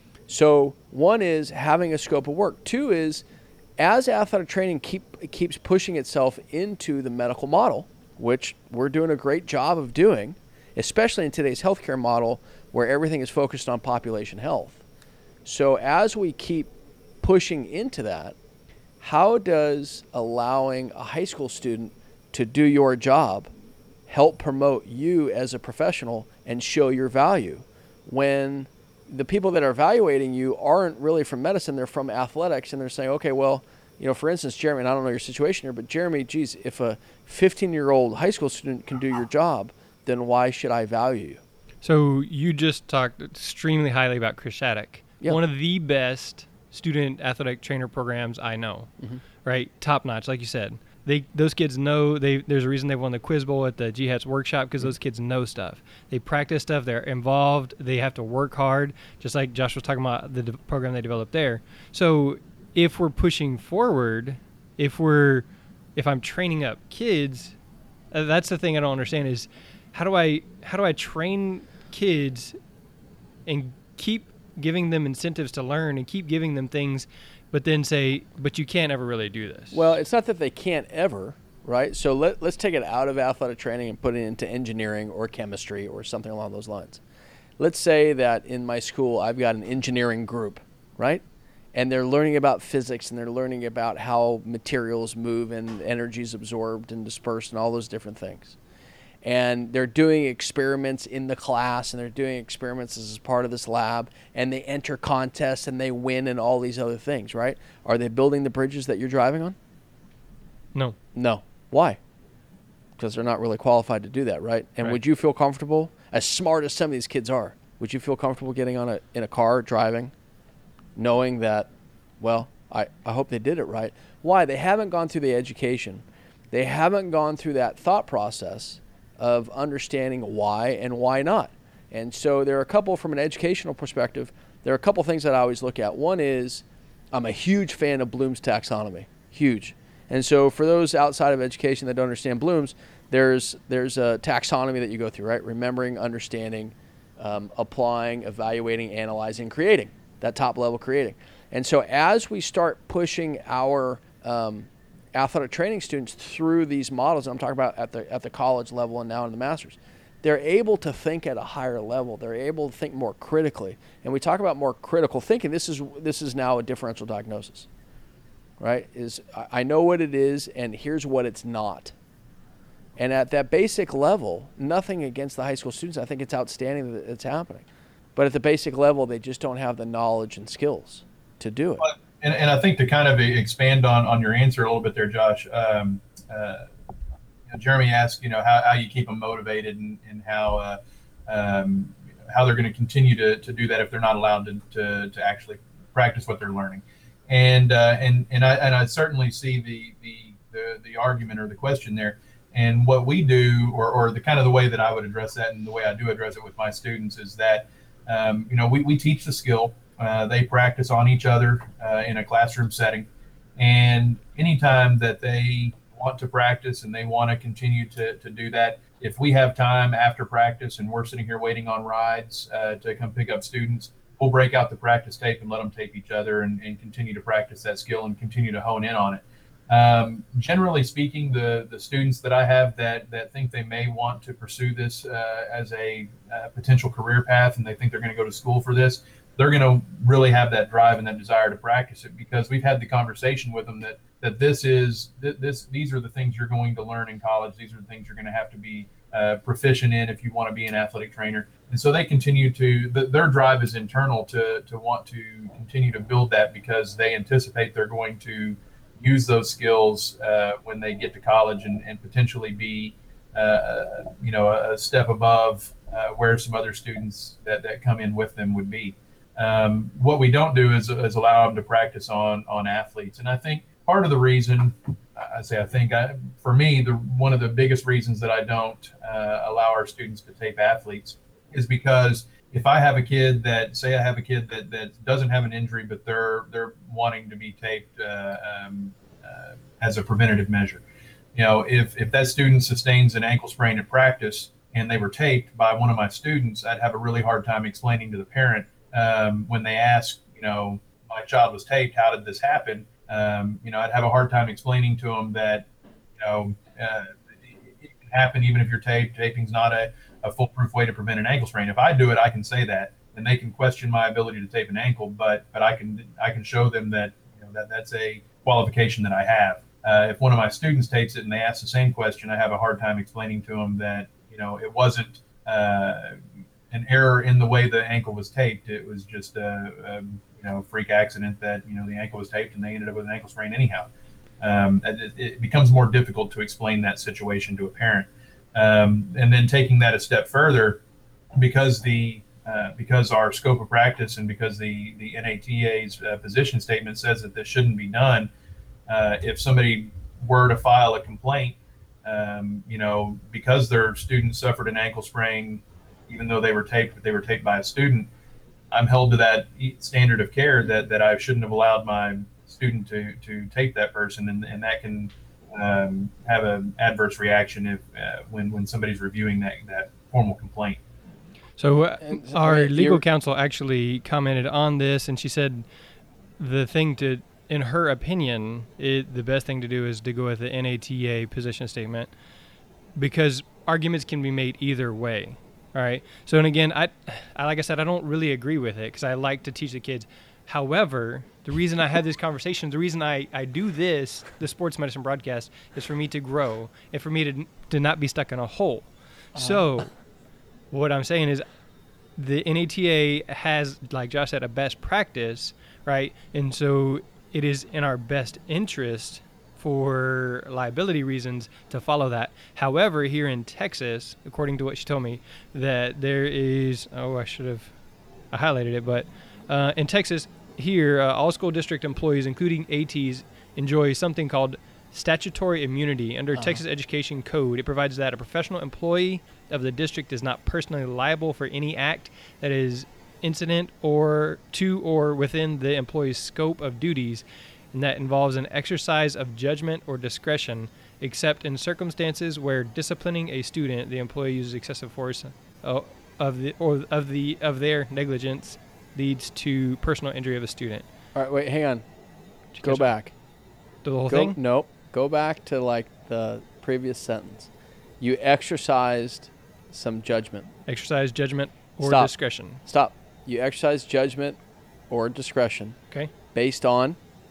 So one is having a scope of work. Two is, as athletic training keep, keeps pushing itself into the medical model, which we're doing a great job of doing, especially in today's healthcare model where everything is focused on population health. So as we keep pushing into that, how does allowing a high school student to do your job help promote you as a professional and show your value when the people that are evaluating you aren't really from medicine, they're from athletics, and they're saying, okay, well, you know, for instance, Jeremy, and I don't know your situation here, but Jeremy, geez, if a fifteen-year-old high school student can do your job, then why should I value you? So you just talked extremely highly about Chris Shattuck, Yeah. one of the best student athletic trainer programs I know, Mm-hmm. right? Top notch, like you said. They those kids know they. There's a reason they won the Quiz Bowl at the G HATS workshop, because those kids know stuff. They practice stuff. They're involved. They have to work hard, just like Josh was talking about the de- program they developed there. So if we're pushing forward, if we're if I'm training up kids, uh, that's the thing I don't understand is how do I how do I train kids and keep giving them incentives to learn and keep giving them things, but then say, but you can't ever really do this. Well, it's not that they can't ever, right? So let, let's take it out of athletic training and put it into engineering or chemistry or something along those lines. Let's say that in my school I've got an engineering group, right? And they're learning about physics, and they're learning about how materials move and energy is absorbed and dispersed and all those different things. And they're doing experiments in the class, and they're doing experiments as part of this lab, and they enter contests and they win and all these other things, right? Are they building the bridges that you're driving on? No. No. Why? Because they're not really qualified to do that, right? And Right. would you feel comfortable, as smart as some of these kids are, would you feel comfortable getting on a in a car driving, knowing that, well, I, I hope they did it right? Why? They haven't gone through the education. They haven't gone through that thought process of understanding why and why not. And so there are a couple, from an educational perspective, there are a couple things that I always look at. One is, I'm a huge fan of Bloom's taxonomy, huge. And so for those outside of education that don't understand Bloom's, there's there's a taxonomy that you go through, right? Remembering, understanding, um, applying, evaluating, analyzing, creating, that top level creating. And so as we start pushing our um, athletic training students through these models, I'm talking about at the at the college level and now in the master's, they're able to think at a higher level. They're able to think more critically. And we talk about more critical thinking. This is this is now a differential diagnosis, right? Is I know what it is, and here's what it's not. And at that basic level, nothing against the high school students. I think it's outstanding that it's happening. but at the basic level, they just don't have the knowledge and skills to do it. And, and I think to kind of expand on, on your answer a little bit there, Josh, um, uh, you know, Jeremy asked, you know, how, how you keep them motivated and, and how uh, um, how they're going to continue to, to do that if they're not allowed to, to, to actually practice what they're learning. And uh, and and I and I certainly see the, the the the argument or the question there. And what we do, or, or the kind of the way that I would address that, and the way I do address it with my students, is that um, you know we, we teach the skill. Uh, they practice on each other uh, in a classroom setting, and anytime that they want to practice and they want to continue to to do that, if we have time after practice and we're sitting here waiting on rides uh, to come pick up students, we'll break out the practice tape and let them tape each other and, and continue to practice that skill and continue to hone in on it. Um, generally speaking, the, the students that I have that, that think they may want to pursue this uh, as a, a potential career path, and they think they're going to go to school for this, they're going to really have that drive and that desire to practice it, because we've had the conversation with them that, that this is, this, these are the things you're going to learn in college. These are the things you're going to have to be uh, proficient in if you want to be an athletic trainer. And so they continue to, the, their drive is internal to, to want to continue to build that, because they anticipate they're going to use those skills uh, when they get to college and, and potentially be, uh, you know, a, a step above uh, where some other students that, that come in with them would be. Um, what we don't do is, is allow them to practice on, on athletes. And I think part of the reason, I say I think, I, for me, the one of the biggest reasons that I don't uh, allow our students to tape athletes is because if I have a kid that, say I have a kid that, that doesn't have an injury, but they're they're wanting to be taped uh, um, uh, as a preventative measure. You know, if, if that student sustains an ankle sprain at practice and they were taped by one of my students, I'd have a really hard time explaining to the parent um, when they ask, you know, my child was taped, how did this happen? Um, you know, I'd have a hard time explaining to them that, you know, uh, it can happen even if you're taped. Taping's not a a foolproof way to prevent an ankle sprain. If I do it, I can say that, and they can question my ability to tape an ankle, but but I can I can show them that, you know, that that's a qualification that I have. Uh, if one of my students tapes it and they ask the same question, I have a hard time explaining to them that, you know, it wasn't uh, an error in the way the ankle was taped. It was just a, a you know freak accident that, you know, the ankle was taped and they ended up with an ankle sprain anyhow. Um, it, it becomes more difficult to explain that situation to a parent. Um, and then taking that a step further, because the uh, because our scope of practice and because the the N A T A's uh, position statement says that this shouldn't be done, uh, if somebody were to file a complaint, um, you know, because their student suffered an ankle sprain, even though they were taped, but they were taped by a student, I'm held to that standard of care that that I shouldn't have allowed my student to to tape that person, and and that can Um, have an adverse reaction if uh, when when somebody's reviewing that that formal complaint. So uh, And- our and legal you're- counsel actually commented on this, and she said the thing to, in her opinion, it, the best thing to do is to go with the N A T A position statement, because arguments can be made either way. All right. So, and again, I, I like I said, I don't really agree with it because I like to teach the kids. However, the reason I have this conversation, the reason I, I do this, the sports medicine broadcast, is for me to grow and for me to to not be stuck in a hole. Uh-huh. So what I'm saying is the N A T A has, like Josh said, a best practice, right? And so it is in our best interest for liability reasons to follow that. However, here in Texas, according to what she told me, that there is, oh, I should have I highlighted it, but uh, in Texas, here, uh, all school district employees, including A Ts, enjoy something called statutory immunity. Under uh-huh. Texas Education Code, it provides that a professional employee of the district is not personally liable for any act that is incident or to or within the employee's scope of duties, and that involves an exercise of judgment or discretion, except in circumstances where disciplining a student, the employee uses excessive force uh, of the or of the of their negligence leads to personal injury of a student. All right, wait, hang on. Go back. The whole Go, thing? Nope. Go back to like the previous sentence. You exercised some judgment. Exercise judgment or Stop. discretion. Stop. You exercise judgment or discretion. Okay. Based on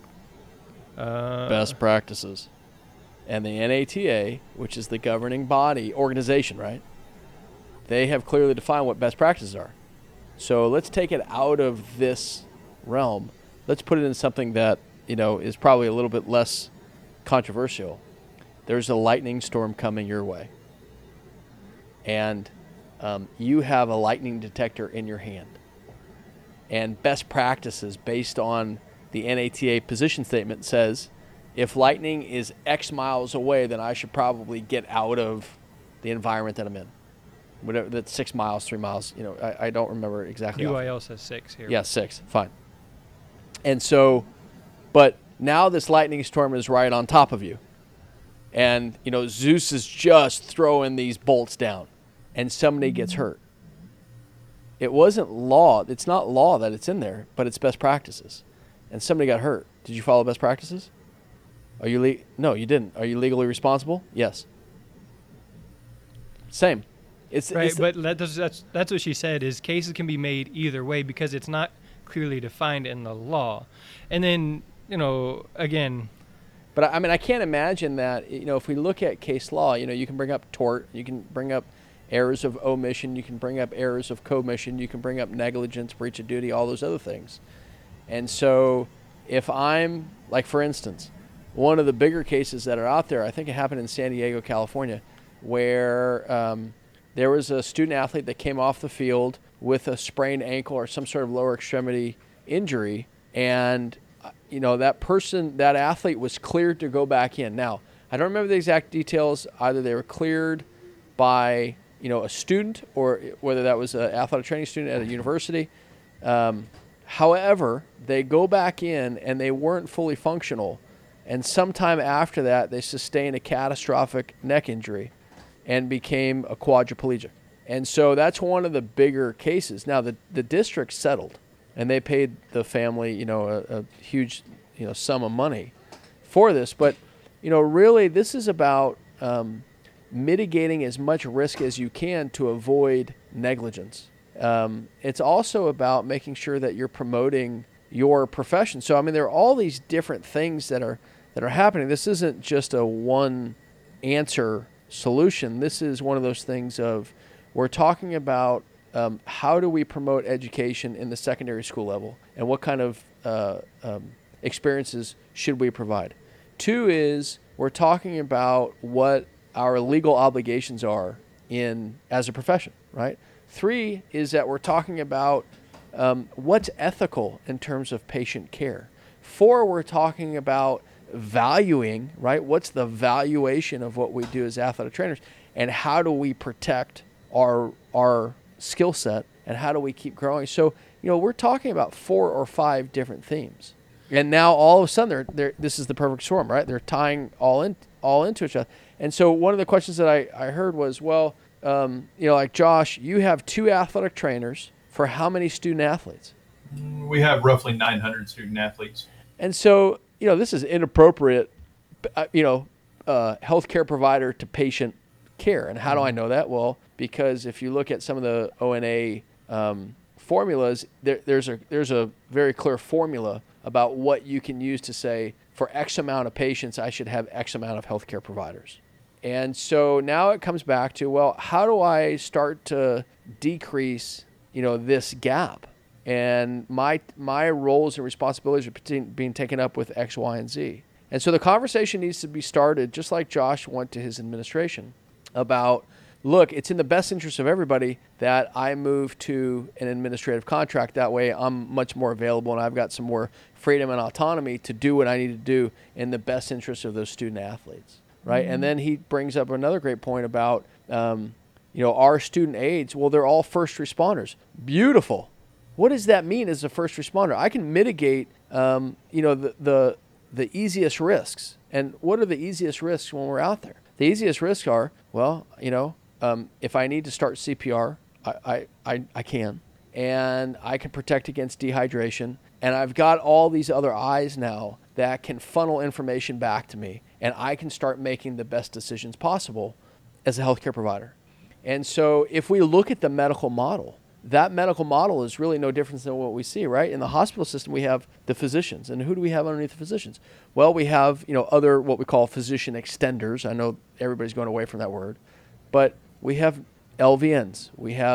Uh, best practices. And the N A T A, which is the governing body, organization, right? They have clearly defined what best practices are. So let's take it out of this realm. Let's put it in something that, you know, is probably a little bit less controversial. There's a lightning storm coming your way. And um, you have a lightning detector in your hand. And best practices based on the N A T A position statement says, if lightning is X miles away, then I should probably get out of the environment that I'm in. Whatever, that's six miles, three miles. You know, I, I don't remember exactly. U I L says six here. Yeah, six. Fine. And so, but now this lightning storm is right on top of you. And, you know, Zeus is just throwing these bolts down. And somebody gets hurt. It wasn't law. It's not law that it's in there, but it's best practices. And somebody got hurt. Did you follow best practices? Are you le- No, you didn't. Are you legally responsible? Yes. Same. It's right, it's, but that's, that's that's what she said. Is cases can be made either way because it's not clearly defined in the law. And then, you know, again. But I mean, I can't imagine that. You know, if we look at case law, you know, you can bring up tort, you can bring up errors of omission, you can bring up errors of commission, you can bring up negligence, breach of duty, all those other things. And so if I'm, like for instance, one of the bigger cases that are out there, I think it happened in San Diego, California, where um, there was a student athlete that came off the field with a sprained ankle or some sort of lower extremity injury, and you know that person, that athlete was cleared to go back in. Now, I don't remember the exact details. Either they were cleared by you know, a student, or whether that was an athletic training student at a university. Um, however, they go back in and they weren't fully functional. And sometime after that, they sustained a catastrophic neck injury and became a quadriplegic. And so that's one of the bigger cases. Now, the, the district settled, and they paid the family, you know, a, a huge, you know, sum of money for this. But, you know, really, this is about um, mitigating as much risk as you can to avoid negligence. Um, it's also about making sure that you're promoting your profession. So, I mean, there are all these different things that are that are happening. This isn't just a one answer solution. This is one of those things of, we're talking about um, how do we promote education in the secondary school level, and what kind of uh, um, experiences should we provide. Two is, we're talking about what our legal obligations are in as a profession, right? Three is that we're talking about um, what's ethical in terms of patient care. Four, we're talking about valuing, right? What's the valuation of what we do as athletic trainers, and how do we protect our our skill set, and how do we keep growing? So, you know, we're talking about four or five different themes, and now all of a sudden, they're, they're, this is the perfect storm, right? They're tying all in all into each other. And so, one of the questions that I, I heard was, well, um, you know, like Josh, you have two athletic trainers for how many student athletes? We have roughly nine hundred student athletes. And so, you know, this is inappropriate, you know, uh, healthcare provider to patient care. And how do I know that? Well, because if you look at some of the O N A um, formulas, there, there's a there's a very clear formula about what you can use to say, for X amount of patients, I should have X amount of healthcare providers. And so now it comes back to, well, how do I start to decrease, you know, this gap? And my my roles and responsibilities are being taken up with X, Y, and Z. And so the conversation needs to be started, just like Josh went to his administration, about, look, it's in the best interest of everybody that I move to an administrative contract. That way I'm much more available, and I've got some more freedom and autonomy to do what I need to do in the best interest of those student athletes, right? Mm-hmm. And then he brings up another great point about, um, you know, our student aides. Well, they're all first responders. Beautiful. What does that mean as a first responder? I can mitigate, um, you know, the, the the easiest risks. And what are the easiest risks when we're out there? The easiest risks are, well, you know, um, if I need to start C P R, I, I, I, I can. And I can protect against dehydration. And I've got all these other eyes now that can funnel information back to me. And I can start making the best decisions possible as a healthcare provider. And so if we look at the medical model, that medical model is really no different than what we see, right? In the hospital system, we have the physicians. And who do we have underneath the physicians? Well, we have, you know, other what we call physician extenders. I know everybody's going away from that word. But we have L V Ns. We have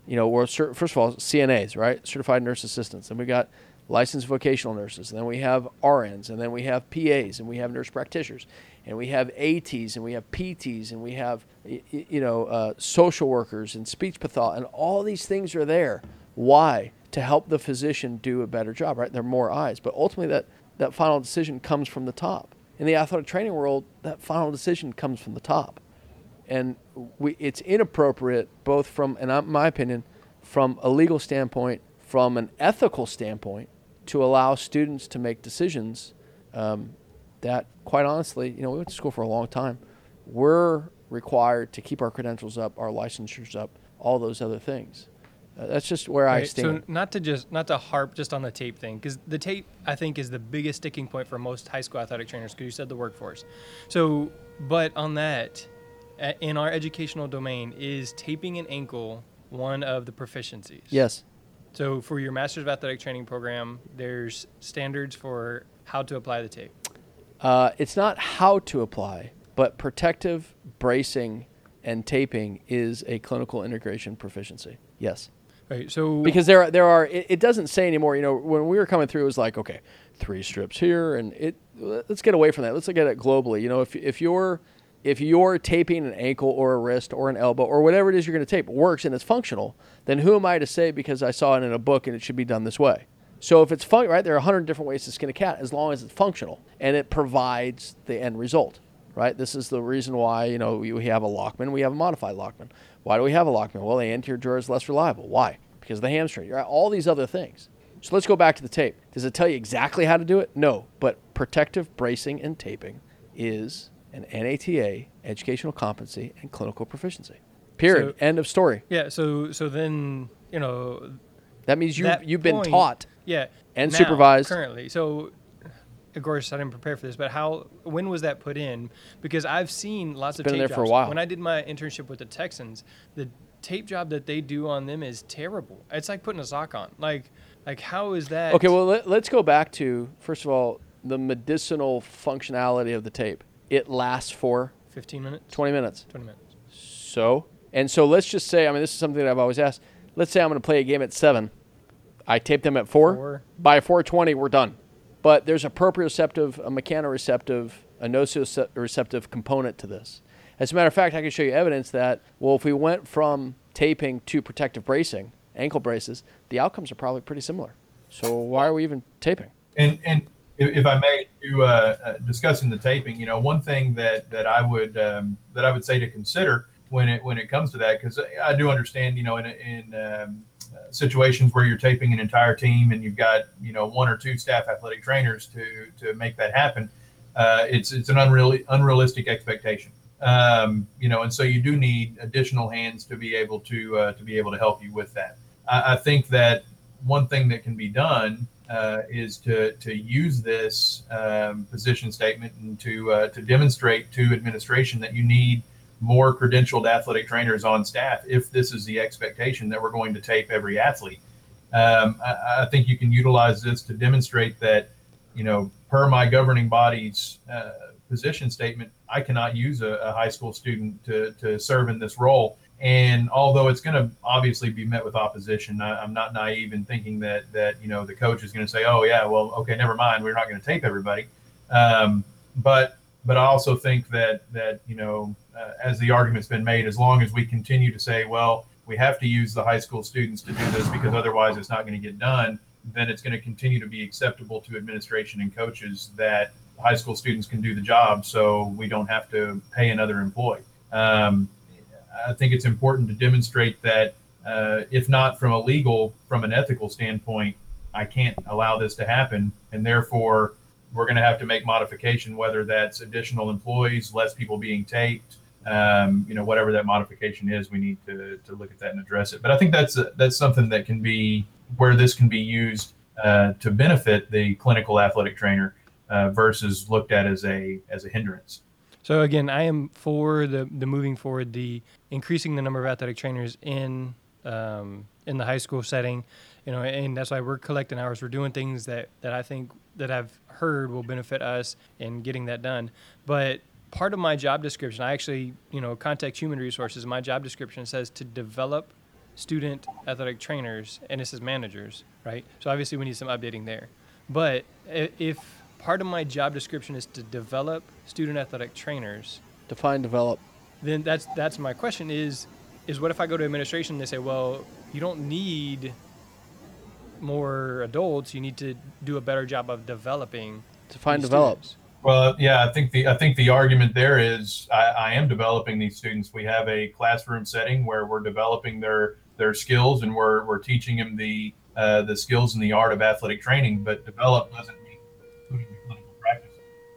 you know, we're cert- first of all C N As, right? Certified nurse assistants. And we got licensed vocational nurses. And then we have R Ns, and then we have P As, and we have nurse practitioners, and we have A Ts, and we have P Ts, and we have, you know, uh, social workers and speech pathologists, and all these things are there. Why? To help the physician do a better job, right? There are more eyes. But ultimately, that, that final decision comes from the top. In the athletic training world, that final decision comes from the top. And we, it's inappropriate, both from, in my opinion, from a legal standpoint, from an ethical standpoint, to allow students to make decisions um, that, quite honestly, you know, we went to school for a long time. We're required to keep our credentials up, our licensures up, all those other things. Uh, that's just where I Right, stand. So not to just not to harp just on the tape thing, because the tape I think is the biggest sticking point for most high school athletic trainers. Because you said the workforce. So, but on that, a- in our educational domain, is taping an ankle one of the proficiencies? Yes. So for your Master's of Athletic Training program, there's standards for how to apply the tape. Uh, it's not how to apply, but protective bracing and taping is a clinical integration proficiency. Yes. Right. So Because there, there are. It, it doesn't say anymore. You know, when we were coming through, it was like, okay, three strips here, and it. Let's get away from that. Let's look at it globally. You know, if if you're if you're taping an ankle or a wrist or an elbow or whatever it is you're going to tape works and it's functional, then who am I to say because I saw it in a book and it should be done this way? So if it's fun, right, there are a hundred different ways to skin a cat as long as it's functional and it provides the end result. Right. This is the reason why, you know, we, we have a Lockman, we have a modified Lockman. Why do we have a Lockman? Well, the anterior drawer is less reliable. Why? Because of the hamstring. Right? All these other things. So let's go back to the tape. Does it tell you exactly how to do it? No. But protective bracing and taping is an N A T A educational competency and clinical proficiency. Period. So- End of story. yeah. So so then you know That means you that you've been point- taught. yeah And now, supervised. currently. So of course I didn't prepare for this, but how when was that put in? Because I've seen lots of been tape there for a jobs. while. When I did my internship with the Texans, the tape job that they do on them is terrible. It's like putting a sock on. Like like how is that? Okay, well, let, let's go back to, first of all, the medicinal functionality of the tape. It lasts for fifteen minutes, twenty minutes. twenty minutes. So, and so let's just say, I mean, this is something that I've always asked. Let's say I'm going to play a game at seven. I tape them at four. Four. By four twenty, we're done. But there's a proprioceptive, a mechanoreceptive, a nociceptive component to this. As a matter of fact, I can show you evidence that, well, if we went from taping to protective bracing, ankle braces, the outcomes are probably pretty similar. So why are we even taping? And and if, if I may, to uh, uh, discussing the taping, you know, one thing that that I would um, that I would say to consider when it when it comes to that, because I do understand, you know, in in um, uh, situations where you're taping an entire team and you've got, you know, one or two staff athletic trainers to to make that happen, uh, it's it's an unreal unrealistic expectation. Um, you know, and so you do need additional hands to be able to uh, to be able to help you with that. I, I think that one thing that can be done uh, is to to use this um, position statement and to uh, to demonstrate to administration that you need more credentialed athletic trainers on staff if this is the expectation that we're going to tape every athlete. Um, I, I think you can utilize this to demonstrate that, you know, per my governing body's uh, position statement, I cannot use a, a high school student to, to serve in this role. And although it's going to obviously be met with opposition, I, I'm not naive in thinking that, that, you know, the coach is going to say, oh yeah, well, okay, never mind. We're not going to tape everybody. Um, but, but I also think that, that, you know, uh, as the argument's been made, as long as we continue to say, well, we have to use the high school students to do this because otherwise it's not going to get done, then it's going to continue to be acceptable to administration and coaches that high school students can do the job, so we don't have to pay another employee. Um, I think it's important to demonstrate that uh, if not from a legal, from an ethical standpoint, I can't allow this to happen, and therefore we're going to have to make modification, whether that's additional employees, less people being taped, um, you know, whatever that modification is, we need to to look at that and address it. But I think that's a, that's something that can be where this can be used uh, to benefit the clinical athletic trainer uh, versus looked at as a as a hindrance. So again, I am for the the moving forward, the increasing the number of athletic trainers in um, in the high school setting, you know, and that's why we're collecting hours. We're doing things that, that I think that I've heard will benefit us in getting that done. But part of my job description, I actually, you know, contact human resources. My job description says to develop student athletic trainers, and it says managers, right? So obviously we need some updating there. But i- if part of my job description is to develop student athletic trainers, Define develop. then that's that's my question is is what if I go to administration and they say, well, you don't need more adults, you need to do a better job of developing Define these develop. students. Well, yeah, I think the I think the argument there is I, I am developing these students. We have a classroom setting where we're developing their their skills, and we're we're teaching them the uh, the skills and the art of athletic training. But develop doesn't mean putting to clinical practice.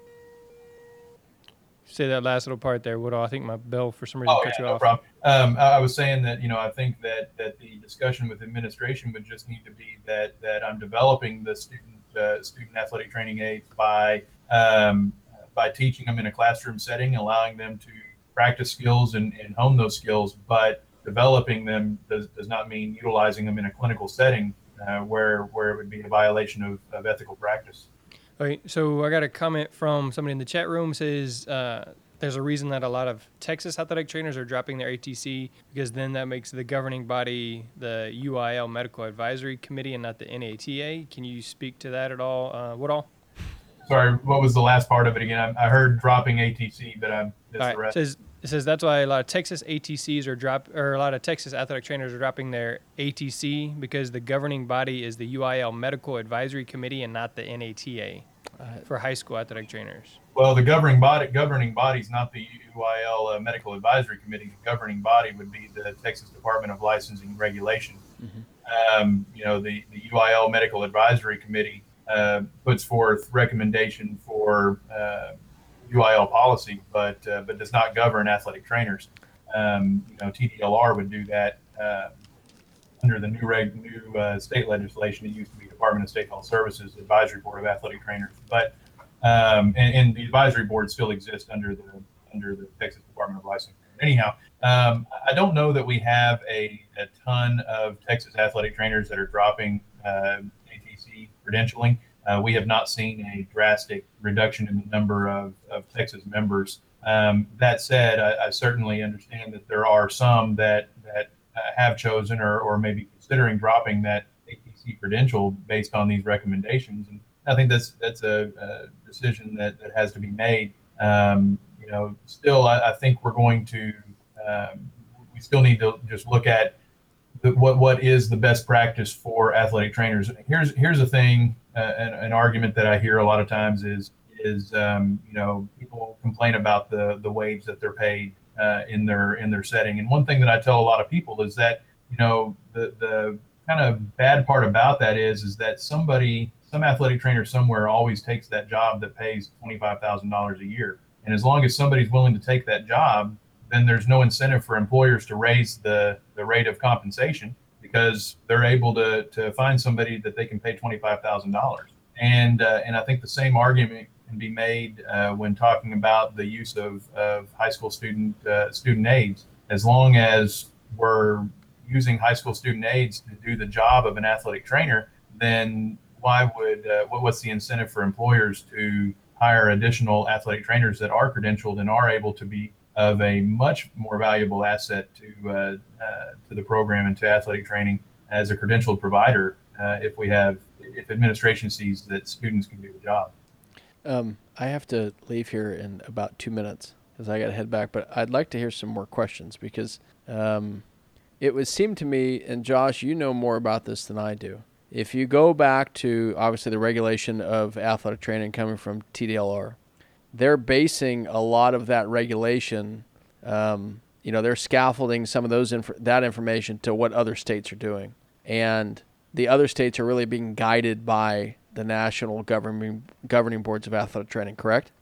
Say that last little part there, Woodall. I think my bell for some reason Oh cut yeah, you no off. problem. Um, I I was saying that you know I think that that the discussion with administration would just need to be that that I'm developing the student uh, student athletic training aids by um, by teaching them in a classroom setting, allowing them to practice skills and, and hone those skills. But developing them does, does not mean utilizing them in a clinical setting uh, where where it would be a violation of, of ethical practice. All right, so I got a comment from somebody in the chat room says uh, there's a reason that a lot of Texas athletic trainers are dropping their A T C because then that makes the governing body the U I L Medical Advisory Committee and not the N A T A. Can you speak to that at all, uh, Woodall? Sorry, what was the last part of it again? I, I heard dropping A T C, but I missed All the right, rest. says it says that's why a lot of Texas A T Cs are drop or a lot of Texas athletic trainers are dropping their A T C because the governing body is the U I L Medical Advisory Committee and not the N A T A for high school athletic trainers. Well, the governing body governing body is not the U I L uh, Medical Advisory Committee. The governing body would be the Texas Department of Licensing and Regulation. Mm-hmm. Um, you know, the, the U I L Medical Advisory Committee uh, puts forth recommendation for uh, U I L policy, but uh, but does not govern athletic trainers. Um, you know, T D L R would do that uh, under the new reg, new uh, state legislation. It used to be Department of State Health Services Advisory Board of Athletic Trainers, but um, and, and the advisory board still exists under the under the Texas Department of Licensing. Anyhow, um, I don't know that we have a, a ton of Texas athletic trainers that are dropping uh, A T C credentialing. Uh, we have not seen a drastic reduction in the number of, of Texas members. Um, that said, I, I certainly understand that there are some that that uh, have chosen or, or maybe considering dropping that A T C credential based on these recommendations. And I think that's that's a, a decision that, that has to be made. Um, you know, still, I, I think we're going to um, we still need to just look at the, what what is the best practice for athletic trainers. Here's here's the thing, uh, an, an argument that I hear a lot of times is is um, you know, people complain about the the wage that they're paid uh, in their in their setting. And one thing that I tell a lot of people is that, you know, the the kind of bad part about that is is that somebody some athletic trainer somewhere always takes that job that pays twenty-five thousand dollars a year. And as long as somebody's willing to take that job, then there's no incentive for employers to raise the, the rate of compensation because they're able to, to find somebody that they can pay twenty-five thousand dollars. And uh, and I think the same argument can be made uh, when talking about the use of, of high school student uh, student aids. As long as we're using high school student aids to do the job of an athletic trainer, then why would uh, what, what's the incentive for employers to hire additional athletic trainers that are credentialed and are able to be of a much more valuable asset to uh, uh, to the program and to athletic training as a credentialed provider uh, if we have if administration sees that students can do the job. Um, I have to leave here in about two minutes because I got to head back. But I'd like to hear some more questions because um, it would seem to me, and Josh, you know more about this than I do. If you go back to obviously the regulation of athletic training coming from T D L R, they're basing a lot of that regulation. Um, you know, they're scaffolding some of those inf- that information to what other states are doing, and the other states are really being guided by the national governing governing boards of athletic training. Correct?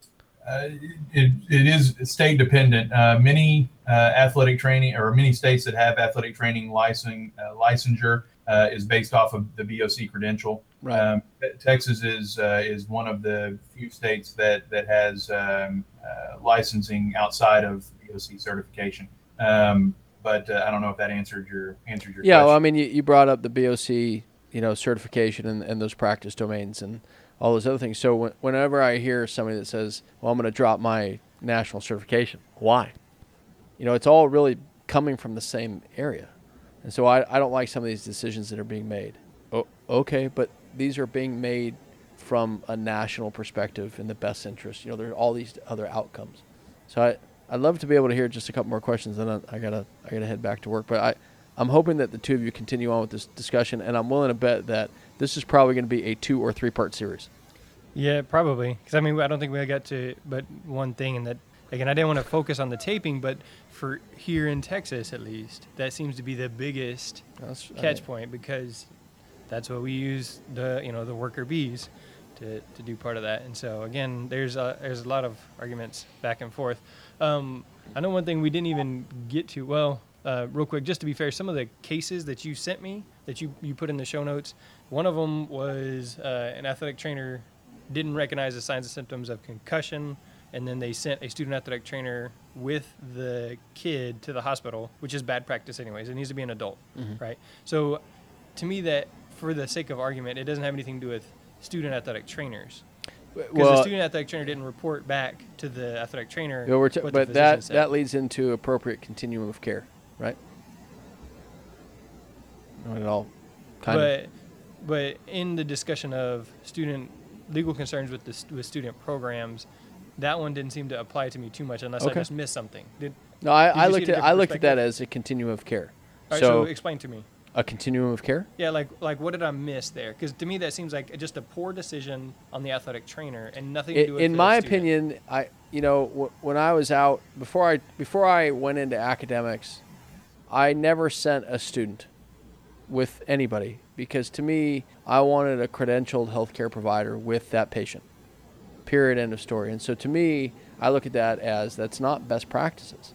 Uh, it, it is state dependent. Uh, many uh, athletic training or many states that have athletic training licensing uh, licensure uh, is based off of the B O C credential. Right. Um, Texas is uh, is one of the few states that that has um, uh, licensing outside of B O C certification. Um, but uh, I don't know if that answered your answered your Yeah. question. Well, I mean, you, you brought up the B O C, you know, certification and, and those practice domains and all those other things. So w- whenever I hear somebody that says, well, I'm going to drop my national certification, why? You know, it's all really coming from the same area. And so I, I don't like some of these decisions that are being made. Oh, okay, but these are being made from a national perspective in the best interest. You know, there are all these other outcomes. So I, I'd love to be able to hear just a couple more questions, then I, I gotta I gotta head back to work. But I, I'm hoping that the two of you continue on with this discussion, and I'm willing to bet that this is probably going to be a two or three part series. Yeah, probably. Because, I mean, I don't think we got to but one thing, and that, again, I didn't want to focus on the taping, but for here in Texas, at least, that seems to be the biggest That's, I catch mean, point, because that's what we use the, you know, the worker bees to, to do part of that. And so, again, there's a, there's a lot of arguments back and forth. Um, I know one thing we didn't even get to, well, uh, real quick, just to be fair, some of the cases that you sent me, that you, you put in the show notes, one of them was uh, an athletic trainer didn't recognize the signs and symptoms of concussion, and then they sent a student athletic trainer with the kid to the hospital, which is bad practice anyways. It needs to be an adult, Mhm. right? So to me, that, for the sake of argument, it doesn't have anything to do with student athletic trainers. Because the well, student athletic trainer didn't report back to the athletic trainer yeah, we're t- what the but physician that said. that leads into appropriate continuum of care, right? Not at all. Kind of. but but in the discussion of student legal concerns with the st- with student programs, that one didn't seem to apply to me too much, unless I Okay. just missed something. Did, No, I, Did I you see looked it a at I different looked at that perspective? as a continuum of care. all right, so so explain to me. a continuum of care. Yeah, like like what did I miss there? Because to me that seems like just a poor decision on the athletic trainer and nothing to do In, with in the my student. opinion, I you know w- when I was out before I before I went into academics, I never sent a student with anybody, because to me I wanted a credentialed healthcare provider with that patient. Period. End of story. And so to me, I look at that as that's not best practices,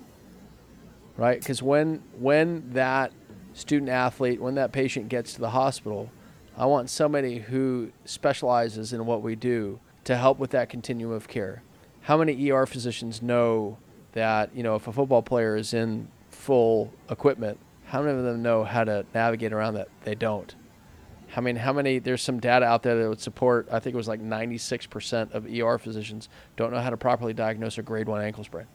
right? Because when when that student athlete, when that patient gets to the hospital, I want somebody who specializes in what we do to help with that continuum of care. How many E R physicians know that, you know, if a football player is in full equipment, how many of them know how to navigate around that? They don't. I mean, how many, there's some data out there that would support, I think it was like ninety-six percent of E R physicians don't know how to properly diagnose a grade one ankle sprain.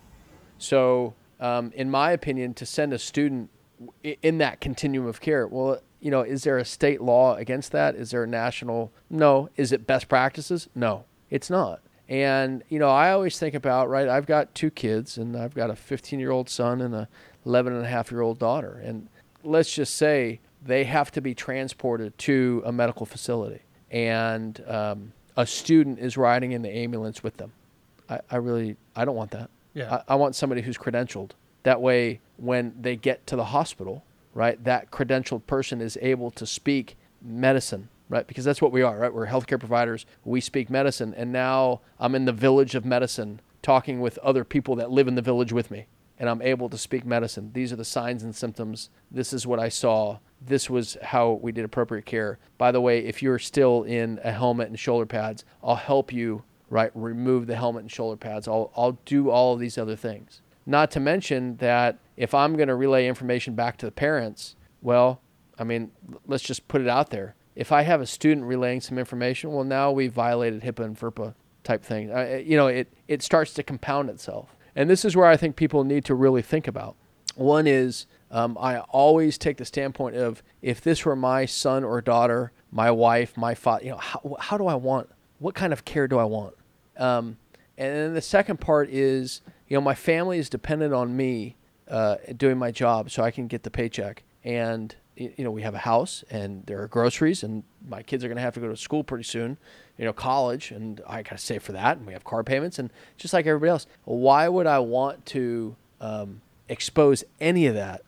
So, um, in my opinion, to send a student i- in that continuum of care, well, you know, is there a state law against that? Is there a national? No. Is it best practices? No, it's not. And, you know, I always think about, right, I've got two kids, and I've got a fifteen-year-old son and a eleven and a half year old daughter. And let's just say they have to be transported to a medical facility, and um, a student is riding in the ambulance with them. I, I really, I don't want that. Yeah. I, I want somebody who's credentialed. That way, when they get to the hospital, right, that credentialed person is able to speak medicine, right? Because that's what we are, right? We're healthcare providers. We speak medicine. And now I'm in the village of medicine talking with other people that live in the village with me, and I'm able to speak medicine. These are the signs and symptoms. This is what I saw. This was how we did appropriate care. By the way, if you're still in a helmet and shoulder pads, I'll help you, right, remove the helmet and shoulder pads. I'll, I'll do all of these other things. Not to mention that if I'm going to relay information back to the parents, well, I mean, let's just put it out there. If I have a student relaying some information, well, now we violated HIPAA and FERPA type thing. Uh, you know, it, it starts to compound itself. And this is where I think people need to really think about. One is, um, I always take the standpoint of, if this were my son or daughter, my wife, my father, you know, how, how do I want, what kind of care do I want? Um, and then the second part is, you know, my family is dependent on me uh, doing my job so I can get the paycheck. And, y- you know, we have a house, and there are groceries, and my kids are going to have to go to school pretty soon, you know, college, and I got to save for that, and we have car payments, and just like everybody else. Why would I want to um, expose any of that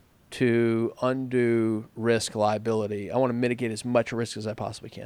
to undue risk, liability? I want to mitigate as much risk as I possibly can.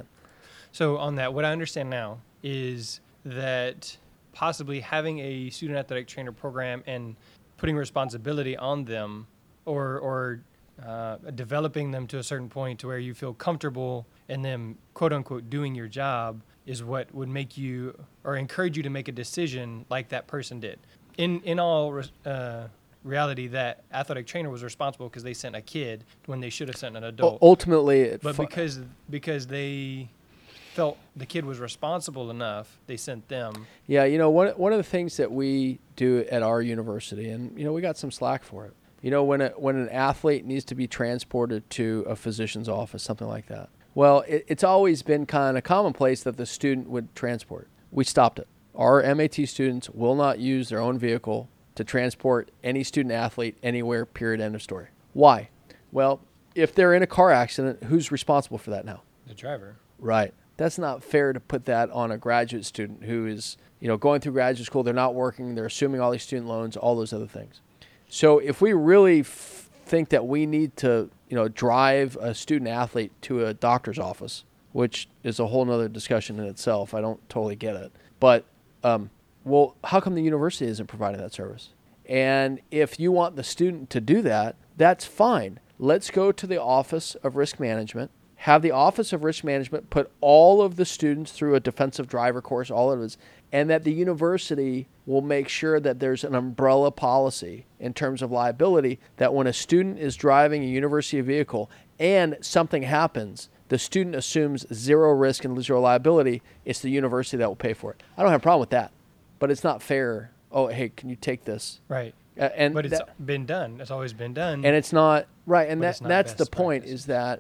So on that, what I understand now is that possibly having a student athletic trainer program and putting responsibility on them, or or uh, developing them to a certain point to where you feel comfortable in them, quote unquote, doing your job, is what would make you, or encourage you to make a decision like that person did. In in all uh, reality, that athletic trainer was responsible because they sent a kid when they should have sent an adult. Ultimately, it But fu- because because they felt the kid was responsible enough, they sent them. Yeah, you know, one one of the things that we do at our university, and you know, we got some slack for it, You know, when a, when an athlete needs to be transported to a physician's office, something like that. Well, it, it's always been kind of commonplace that the student would transport. We stopped it. Our M A T students will not use their own vehicle to transport any student athlete anywhere, period, end of story. Why? Well, if they're in a car accident, who's responsible for that now? The driver. Right. That's not fair to put that on a graduate student who is, you know, going through graduate school. They're not working. They're assuming all these student loans, all those other things. So if we really f- think that we need to, you know, drive a student athlete to a doctor's office, which is a whole nother discussion in itself, I don't totally get it. But, um, well, how come the university isn't providing that service? And if you want the student to do that, that's fine. Let's go to the Office of Risk Management, have the Office of Risk Management put all of the students through a defensive driver course, all of it is, and that the university will make sure that there's an umbrella policy in terms of liability, that when a student is driving a university vehicle and something happens, the student assumes zero risk and zero liability. It's the university that will pay for it. I don't have a problem with that, but it's not fair. Oh, hey, can you take this? Right. Uh, and but it's that, been done. It's always been done. and it's not right. And But that it's not that's the best point practice. is that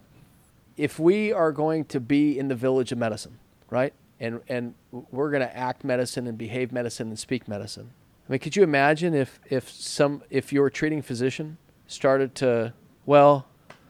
if we are going to be in the village of medicine, right, and and we're going to act medicine and behave medicine and speak medicine. I mean, could you imagine if if some if your treating physician started to, well,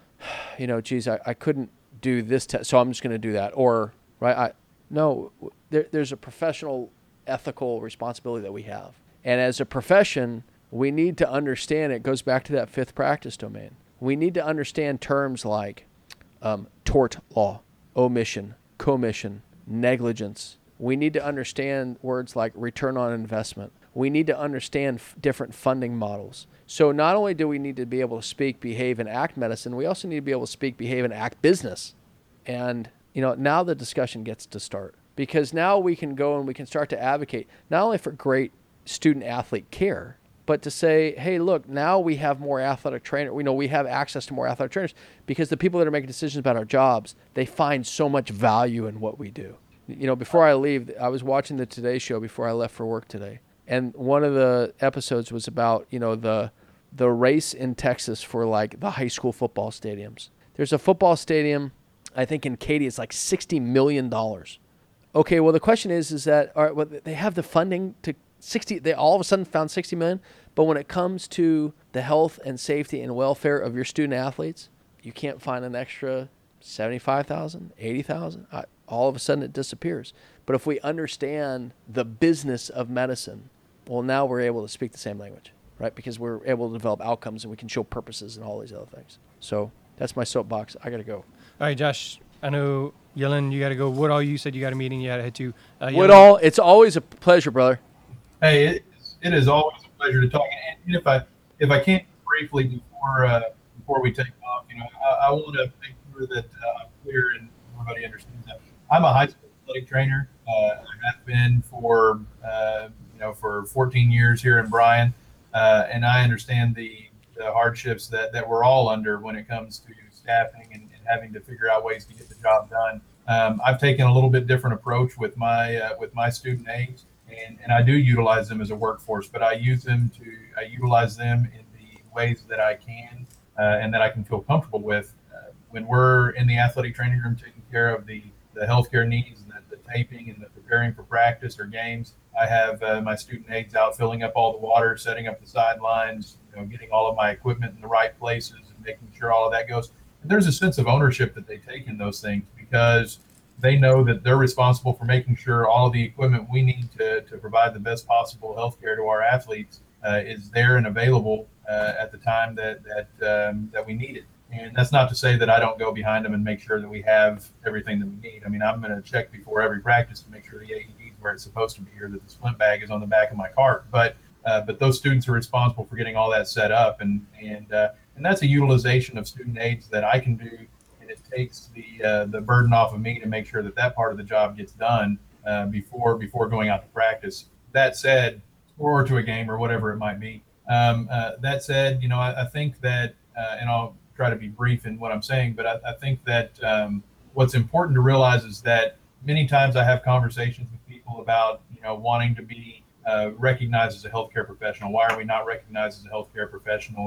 you know, geez, I, I couldn't do this test, so I'm just going to do that, or right, I no, there, there's a professional ethical responsibility that we have, and as a profession, we need to understand. It goes back to that fifth practice domain. We need to understand terms like um, tort law, omission, commission, negligence. We need to understand words like return on investment. We need to understand f- different funding models. So not only do we need to be able to speak, behave, and act medicine, we also need to be able to speak, behave, and act business. And, you know, now the discussion gets to start. Because now we can go and we can start to advocate not only for great student-athlete care, but to say, hey, look, now we have more athletic trainers. We know we have access to more athletic trainers because the people that are making decisions about our jobs, they find so much value in what we do. You know, before I leave, I was watching the Today Show before I left for work today. And one of the episodes was about, you know, the the race in Texas for like the high school football stadiums. There's a football stadium, I think in Katy, it's like sixty million dollars. Okay, well, the question is, is that, all right, well, they have the funding to sixty, they all of a sudden found sixty million, but when it comes to the health and safety and welfare of your student athletes, you can't find an extra seventy-five thousand, eighty thousand. I, all of a sudden it disappears. But if we understand the business of medicine, well, now we're able to speak the same language, right? Because we're able to develop outcomes and we can show purposes and all these other things. So that's my soapbox. I got to go. All right, Josh, I know, Yellen, you got to go. Woodall, you said you got a meeting you got to head to. Uh, Yellen- Woodall, it's always a pleasure, brother. Hey, it is, it is always a pleasure to talk. And if I if I can briefly before uh, before we take off, you know, I, I want to make sure that uh, I'm clear and everybody understands that I'm a high school athletic trainer. Uh, I have been for uh, you know for fourteen years here in Bryan, uh, and I understand the, the hardships that, that we're all under when it comes to staffing and, and having to figure out ways to get the job done. Um, I've taken a little bit different approach with my uh, with my student aides. And, and I do utilize them as a workforce, but I use them to, I utilize them in the ways that I can uh, and that I can feel comfortable with. Uh, when we're in the athletic training room taking care of the, the healthcare needs and the, the taping and the preparing for practice or games, I have uh, my student aides out filling up all the water, setting up the sidelines, you know, getting all of my equipment in the right places and making sure all of that goes. And there's a sense of ownership that they take in those things because they know that they're responsible for making sure all of the equipment we need to, to provide the best possible health care to our athletes uh, is there and available uh, at the time that that um, that we need it. And that's not to say that I don't go behind them and make sure that we have everything that we need. I mean, I'm going to check before every practice to make sure the A E D is where it's supposed to be or that the splint bag is on the back of my cart. But uh, but those students are responsible for getting all that set up, and and uh, and that's a utilization of student aids that I can do. It takes the uh, the burden off of me to make sure that that part of the job gets done uh, before before going out to practice. That said, or to a game or whatever it might be. Um, uh, that said, you know, I, I think that, uh, and I'll try to be brief in what I'm saying, but I, I think that um, what's important to realize is that many times I have conversations with people about, you know, wanting to be uh, recognized as a healthcare professional. Why are we not recognized as a healthcare professional? Or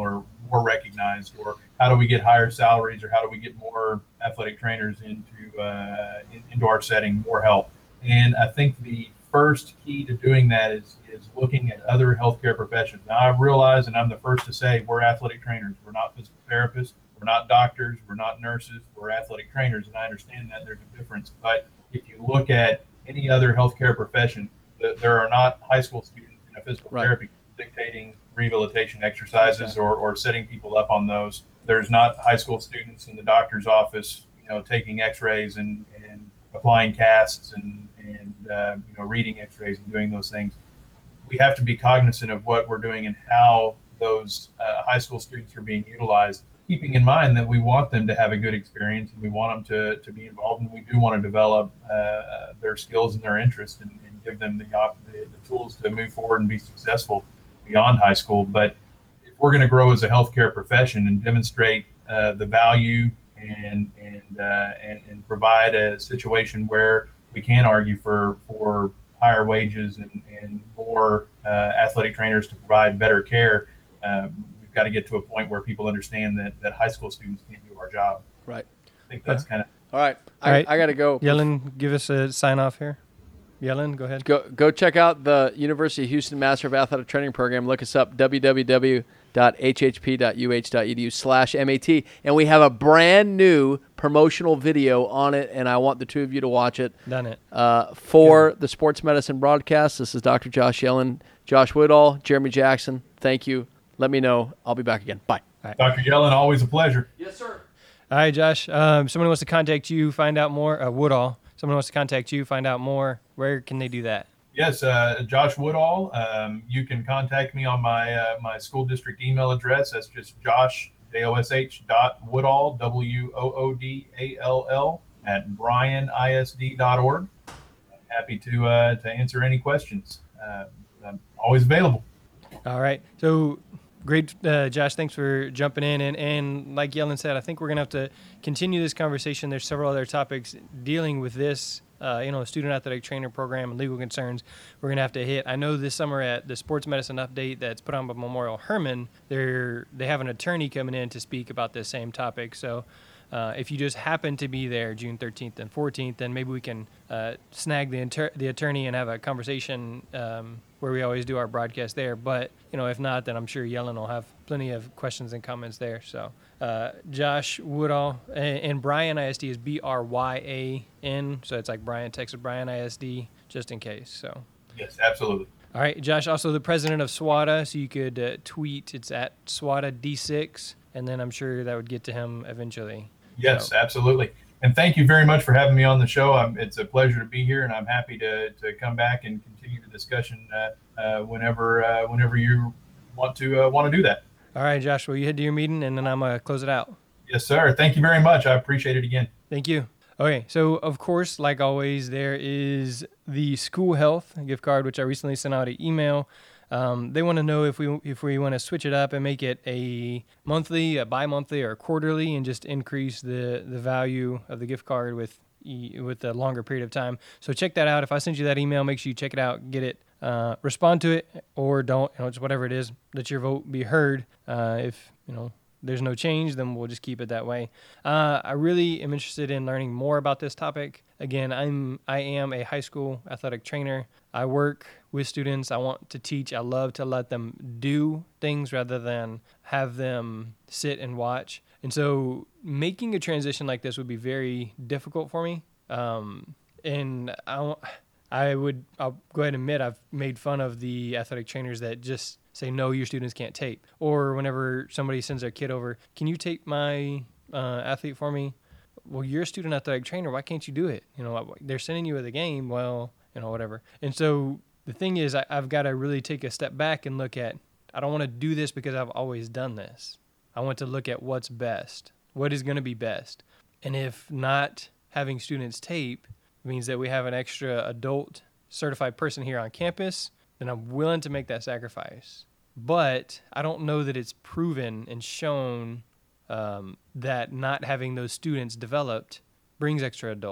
more recognized, or how do we get higher salaries, or how do we get more athletic trainers into uh, in, into our setting, more help. And I think the first key to doing that is is looking at other healthcare professions. Now I realize, and I'm the first to say, we're athletic trainers. We're not physical therapists. We're not doctors. We're not nurses. We're athletic trainers, and I understand that there's a difference. But if you look at any other healthcare profession, there are not high school students in a physical Right. therapy dictating rehabilitation exercises or, or setting people up on those. There's not high school students in the doctor's office, you know, taking X-rays and, and applying casts and and uh, you know, reading X-rays and doing those things. We have to be cognizant of what we're doing and how those uh, high school students are being utilized, keeping in mind that we want them to have a good experience and we want them to, to be involved, and we do want to develop uh, their skills and their interests and, and give them the, op- the the tools to move forward and be successful beyond high school. But if we're going to grow as a healthcare profession and demonstrate uh, the value and and, uh, and and provide a situation where we can argue for for higher wages and, and more uh, athletic trainers to provide better care, uh, we've got to get to a point where people understand that, that high school students can't do our job. Right. I think that's kind of All right. I, All right. I got to go. Yellen, give us a sign off here. Yellen, go ahead. Go go check out the University of Houston Master of Athletic Training program. Look us up, w w w dot h h p dot u h dot e d u slash m a t. And we have a brand new promotional video on it, and I want the two of you to watch it. Done it. Uh, for the Sports Medicine broadcast, this is Doctor Josh Yellen, Josh Woodall, Jeremy Jackson. Thank you. Let me know. I'll be back again. Bye. Doctor Yellen, always a pleasure. Yes, sir. All right, Josh. Um, someone wants to contact you, find out more. Uh, Woodall. Someone wants to contact you, find out more. Where can they do that? Yes, uh, Josh Woodall. Um, you can contact me on my uh, my school district email address. That's just Josh, J O S H dot Woodall, W O O D A L L, at bryan I S D dot org. I'm happy to uh, to answer any questions. Uh, I'm always available. All right. So great, uh, Josh. Thanks for jumping in. And, and like Yellen said, I think we're going to have to continue this conversation. There's several other topics dealing with this, uh, you know, student athletic trainer program and legal concerns we're going to have to hit. I know this summer at the Sports Medicine Update that's put on by Memorial Hermann, they're, they have an attorney coming in to speak about this same topic. So uh, if you just happen to be there June thirteenth and fourteenth, then maybe we can uh, snag the, inter- the attorney and have a conversation um, where we always do our broadcast there. But, you know, if not, then I'm sure Yellen will have plenty of questions and comments there. So uh, Josh Woodall, and, and Bryan I S D is B R Y A N. So it's like Bryan, Texas, Bryan I S D, just in case. So. Yes, absolutely. All right, Josh, also the president of SWATA, so you could uh, tweet. It's at SWATA D six, and then I'm sure that would get to him eventually. Yes, So- absolutely. And thank you very much for having me on the show. I'm, it's a pleasure to be here, and I'm happy to, to come back and continue the discussion uh, uh, whenever uh, whenever you want to uh, want to do that. All right, Josh, well, you head to your meeting, and then I'm going to close it out. Yes, sir. Thank you very much. I appreciate it again. Thank you. Okay, so of course, like always, there is the school health gift card, which I recently sent out an email. Um, they want to know if we if we want to switch it up and make it a monthly, a bi-monthly, or quarterly, and just increase the, the value of the gift card with with a longer period of time. So check that out. If I send you that email, make sure you check it out, get it, uh, respond to it, or don't. You know, just whatever it is, let your vote be heard. Uh, if you know there's no change, then we'll just keep it that way. Uh, I really am interested in learning more about this topic. Again, I'm I am a high school athletic trainer. I work with students. I want to teach. I love to let them do things rather than have them sit and watch. And so making a transition like this would be very difficult for me. Um, and I, I would, I'll go ahead and admit I've made fun of the athletic trainers that just say, no, your students can't tape. Or whenever somebody sends their kid over, can you tape my uh, athlete for me? Well, you're a student athletic trainer. Why can't you do it? You know, they're sending you to the game. Well, you know, whatever. And so the thing is, I, I've got to really take a step back and look at, I don't want to do this because I've always done this. I want to look at what's best. What is going to be best? And if not having students tape means that we have an extra adult certified person here on campus, then I'm willing to make that sacrifice. But I don't know that it's proven and shown um, that not having those students developed brings extra adults.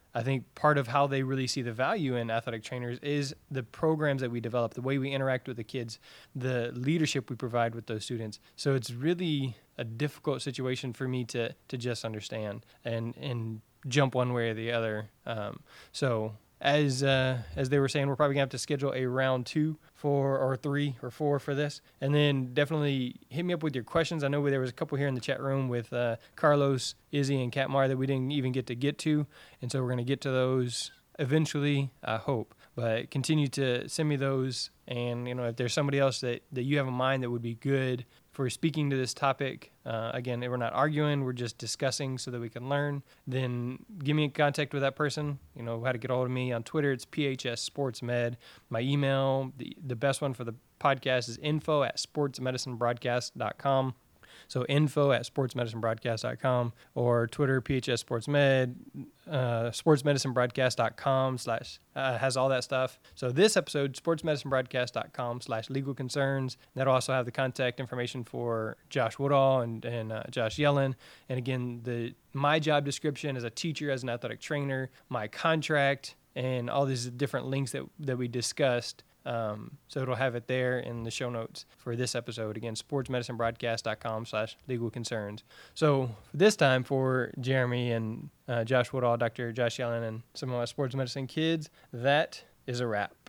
I think part of how they really see the value in athletic trainers is the programs that we develop, the way we interact with the kids, the leadership we provide with those students. So it's really a difficult situation for me to to just understand and and jump one way or the other. Um, so as uh, as they were saying, we're probably gonna have to schedule a round two for or three or four for this, and then definitely hit me up with your questions. I know there was a couple here in the chat room with uh, Carlos, Izzy, and Katmar that we didn't even get to get to, and so we're gonna get to those eventually, I hope. But continue to send me those, and you know, if there's somebody else that, that you have in mind that would be good for speaking to this topic, uh, again, we're not arguing, we're just discussing so that we can learn, then give me in contact with that person. You know how to get a hold of me on Twitter. It's P H S Sports Med. My email, the, the best one for the podcast is info at sportsmedicinebroadcast dot com. So info at sportsmedicinebroadcast dot com, or Twitter, P H S Sports Med, uh, sportsmedicinebroadcast dot com slash, uh, has all that stuff. So this episode, sportsmedicinebroadcast dot com slash legal concerns. That'll also have the contact information for Josh Woodall and, and uh, Josh Yellen. And again, the my job description as a teacher, as an athletic trainer, my contract, and all these different links that, that we discussed. Um, so it'll have it there in the show notes for this episode. Again, sportsmedicinebroadcast dot com slash legal concerns. So this time for Jeremy and uh, Josh Woodall, Doctor Josh Yellen, and some of my sports medicine kids, that is a wrap.